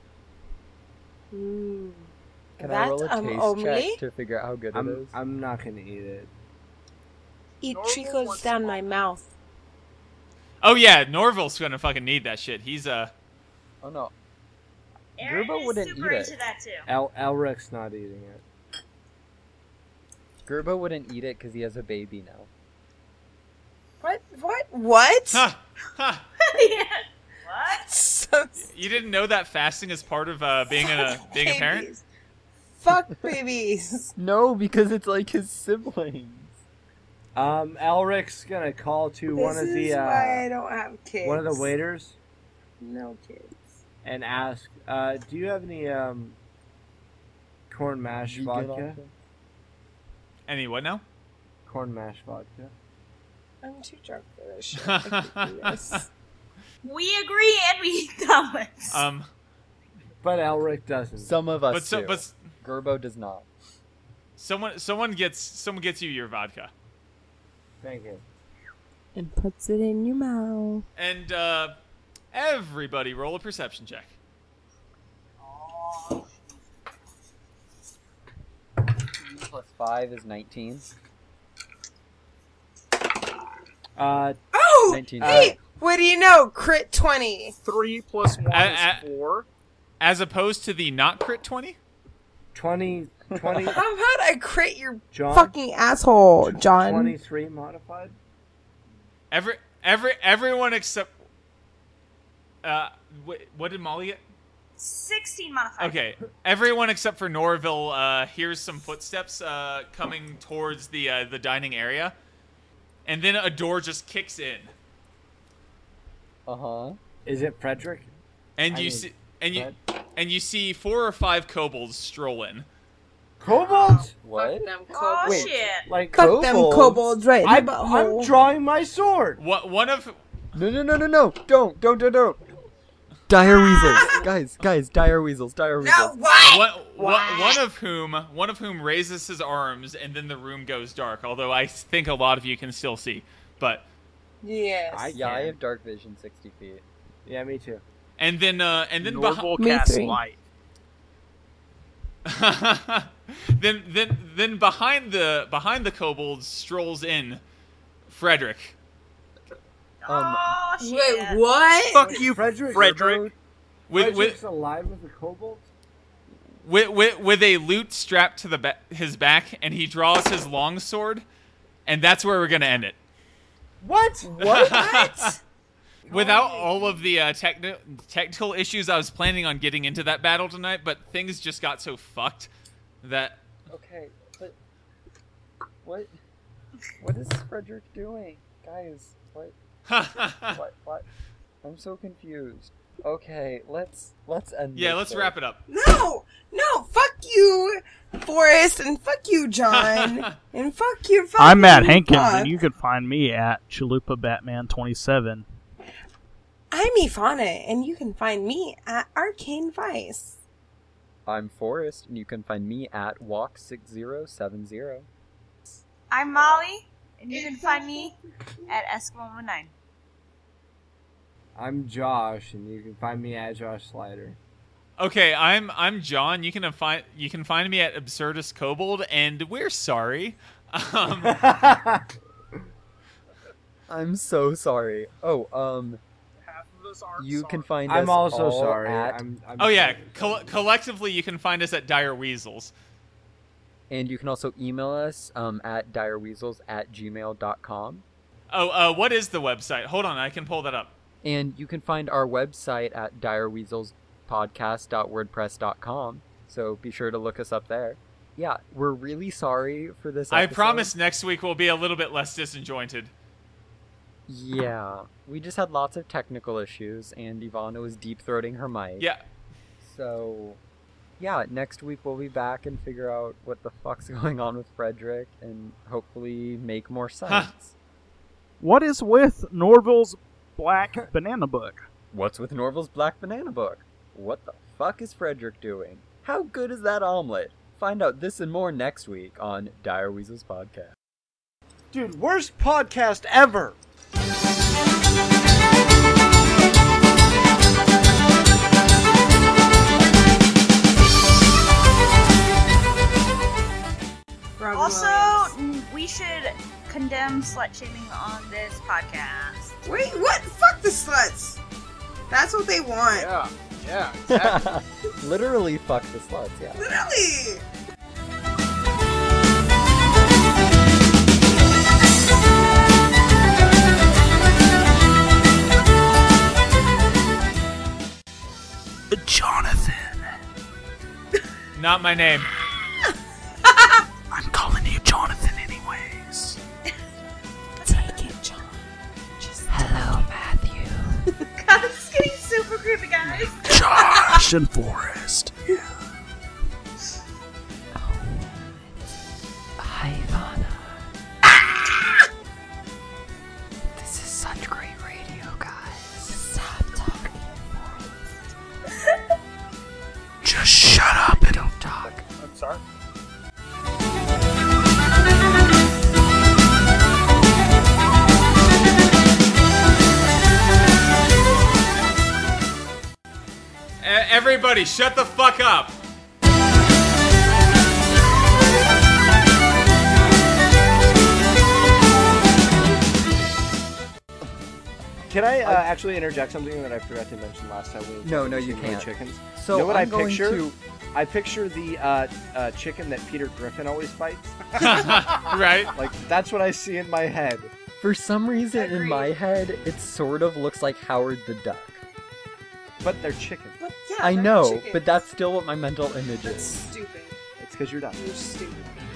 Mm. Can I roll a That, um, taste omelet? check to figure out how good it I'm. is? I'm not gonna eat it. It Normal trickles wants down some my mouth. Oh yeah, Norville's gonna fucking need that shit. He's uh, Oh no. Aaron Gerbo is wouldn't super eat into it. that too. El Elric's not eating it. Gerbo wouldn't eat it because he has a baby now. What? What? What? ha, ha. Yeah. What? So You didn't know that fasting is part of uh, being a being a parent? babies. Fuck babies. No, because it's like his siblings. Um, Elric's gonna call to one This of the is why I uh, don't have kids. one of the waiters No kids. and ask, uh, "Do you have any um corn mash Vegan vodka? option? Any what now? Corn mash vodka." I'm too drunk for this shit. I can't do this. We agree and we eat omelets. Um, But Elric doesn't. Some of us but so do. but Gerbo does not. someone someone gets someone gets you your vodka, Thank you. And puts it in your mouth. and uh, everybody roll a perception check. Plus five is nineteen. Uh, Oh! nineteen. Hey! What do you know? Crit twenty. Three plus one Uh, is uh, four. As opposed to the not crit twenty. twenty, twenty, How about I crit your John. fucking asshole, John? twenty-three modified. Every every everyone except uh, wh- what did Molly get? Sixteen modified. Okay, everyone except for Norville uh, hears some footsteps uh, coming towards the uh, the dining area, and then a door just kicks in, Uh huh. Is it Frederick? and I you mean, see and you Fred? and you see four or five kobolds stroll in. Kobolds? What? Fuck them Oh kobolds. Wait. shit. Like Fuck them Kobolds? kobolds right in I'm, the I'm butthole. drawing my sword. What one of No, no, no, no, no! Don't, don't, don't, don't! Dire weasels, guys, guys, dire weasels, dire No, weasels. what? one, one, one of whom one of whom raises his arms, and then the room goes dark. Although I think a lot of you can still see, but Yes. I- Yeah, I can. have dark vision, sixty feet. Yeah, me too. and then uh, and then Norval Me Cast three. Light. behi- then then then behind the behind the kobolds strolls in Frederick. Um, oh shit! Wait, what? Fuck you, Frederick. Frederick. With Frederick's with, alive with the kobold? with with with a lute strapped to the ba- his back, and he draws his longsword, and that's where we're gonna end it. What? What? Without all of the uh, techni- technical issues, I was planning on getting into that battle tonight, but things just got so fucked that. okay, but what? What is Frederick doing, guys? What? What? What? I'm so confused. Okay, let's let's end. Yeah, this let's thing. wrap it up. No, no, fuck you, Forrest, and fuck you, John, and fuck you. Fuck I'm Matt you, Hankins, fuck. and you can find me at Chalupa Batman twenty-seven. I'm Ifana, and you can find me at Arcane Vice. I'm Forrest, and you can find me at walk six zero seven zero. I'm Molly, and you can find me at S one one nine. I'm Josh, and you can find me at Josh Slider. Okay, I'm I'm John. You can find you can find me at Absurdus Kobold, and we're sorry. Um, I'm so sorry. Oh, um, Half of us are you sorry. can find us I'm also all sorry. at, I'm, I'm oh yeah, sorry. coll- collectively you can find us at Dire Weasels. and you can also email us um, at direweasels at gmail dot com. Oh, uh, what is the website? Hold on, I can pull that up. And you can find our website at direweaselspodcast dot wordpress dot com. So be sure to look us up there. Yeah, we're really sorry for this I episode. promise next week will be a little bit less disjointed. Yeah, we just had lots of technical issues, and Ivana was deep-throating her mic. Yeah. So, yeah, next week we'll be back and figure out what the fuck's going on with Frederick, and hopefully make more sense. What is with Norval's Black Banana Book? What's with Norval's Black Banana Book? What the fuck is Frederick doing? How good is that omelet? Find out this and more next week on Dire Weasels Podcast. Dude, worst podcast ever! Robin Also, Williams. n- we should condemn slut shaming on this podcast. Wait, what? Fuck the sluts. That's what they want. Yeah, yeah, exactly. Literally fuck the sluts, yeah. Literally. Jonathan. Not my name. I'm calling you Jonathan anyways. Take it, John. Just hello, Matthew. God, this is getting super creepy, guys. Josh and Forrest. Hi, Ivana. This is such great radio, guys. Stop talking. Just shut up and Don't talk. I'm sorry. E- everybody, shut the fuck up. Can I uh, actually interject something that I forgot to mention last time? We No, no, you we can't. Chickens. So You know what I'm I going picture? to... I picture the uh, uh, chicken that Peter Griffin always fights. Right? Like, that's what I see in my head. For some reason, in Agreed. my head, it sort of looks like Howard the Duck. But they're chickens. But yeah, I they're know, chickens. but that's still what my mental image That's is. stupid. It's because you're dumb. You're stupid.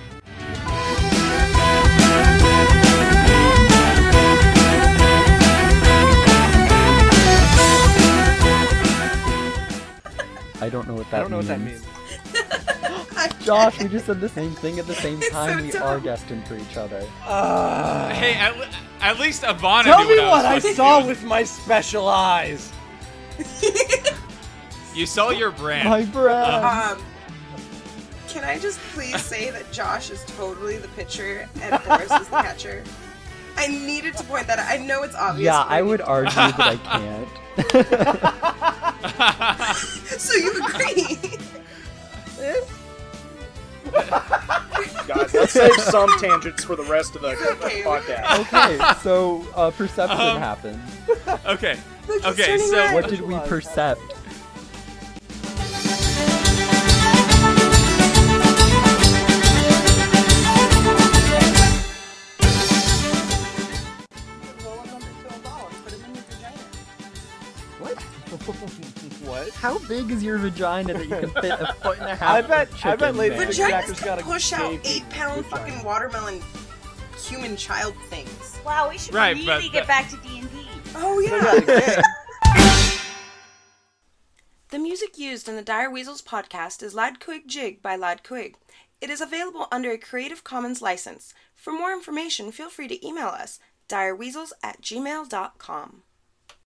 I don't know what that I don't know means. what that means. Josh, we just said the same thing at the same It's time. so we dumb. are destined for each other. Uh, Hey, at, le- at least Ivana tell knew me what, what I I was supposed to saw do. with my special eyes. You saw your brand. My brand. Um, can I just please say that Josh is totally the pitcher and Forrest is the catcher? I needed to point that out. I know it's obvious. yeah, but I need would to- argue that I can't. So you agree? Guys, let's save some tangents for the rest of the Okay. podcast. Okay, so uh, perception Um, happened. Okay. Look, he's Okay, turning so red. What did we percept? Roll him up into a ball and put him in your vagina. What? What? How big is your vagina that you can fit a foot and a half? I bet- of I bet chicken Lady there? Vaginas Vaginas got can a push out gaping eight pound vagina. fucking watermelon human child things. Wow, we should Right, really but- get but- back to D and D. Oh They yeah. got a gap. The music used in the Dire Weasels podcast is Ladquig Jig by Ladquig. It is available under a Creative Commons license. For more information, feel free to email us, direweasels at gmail dot com.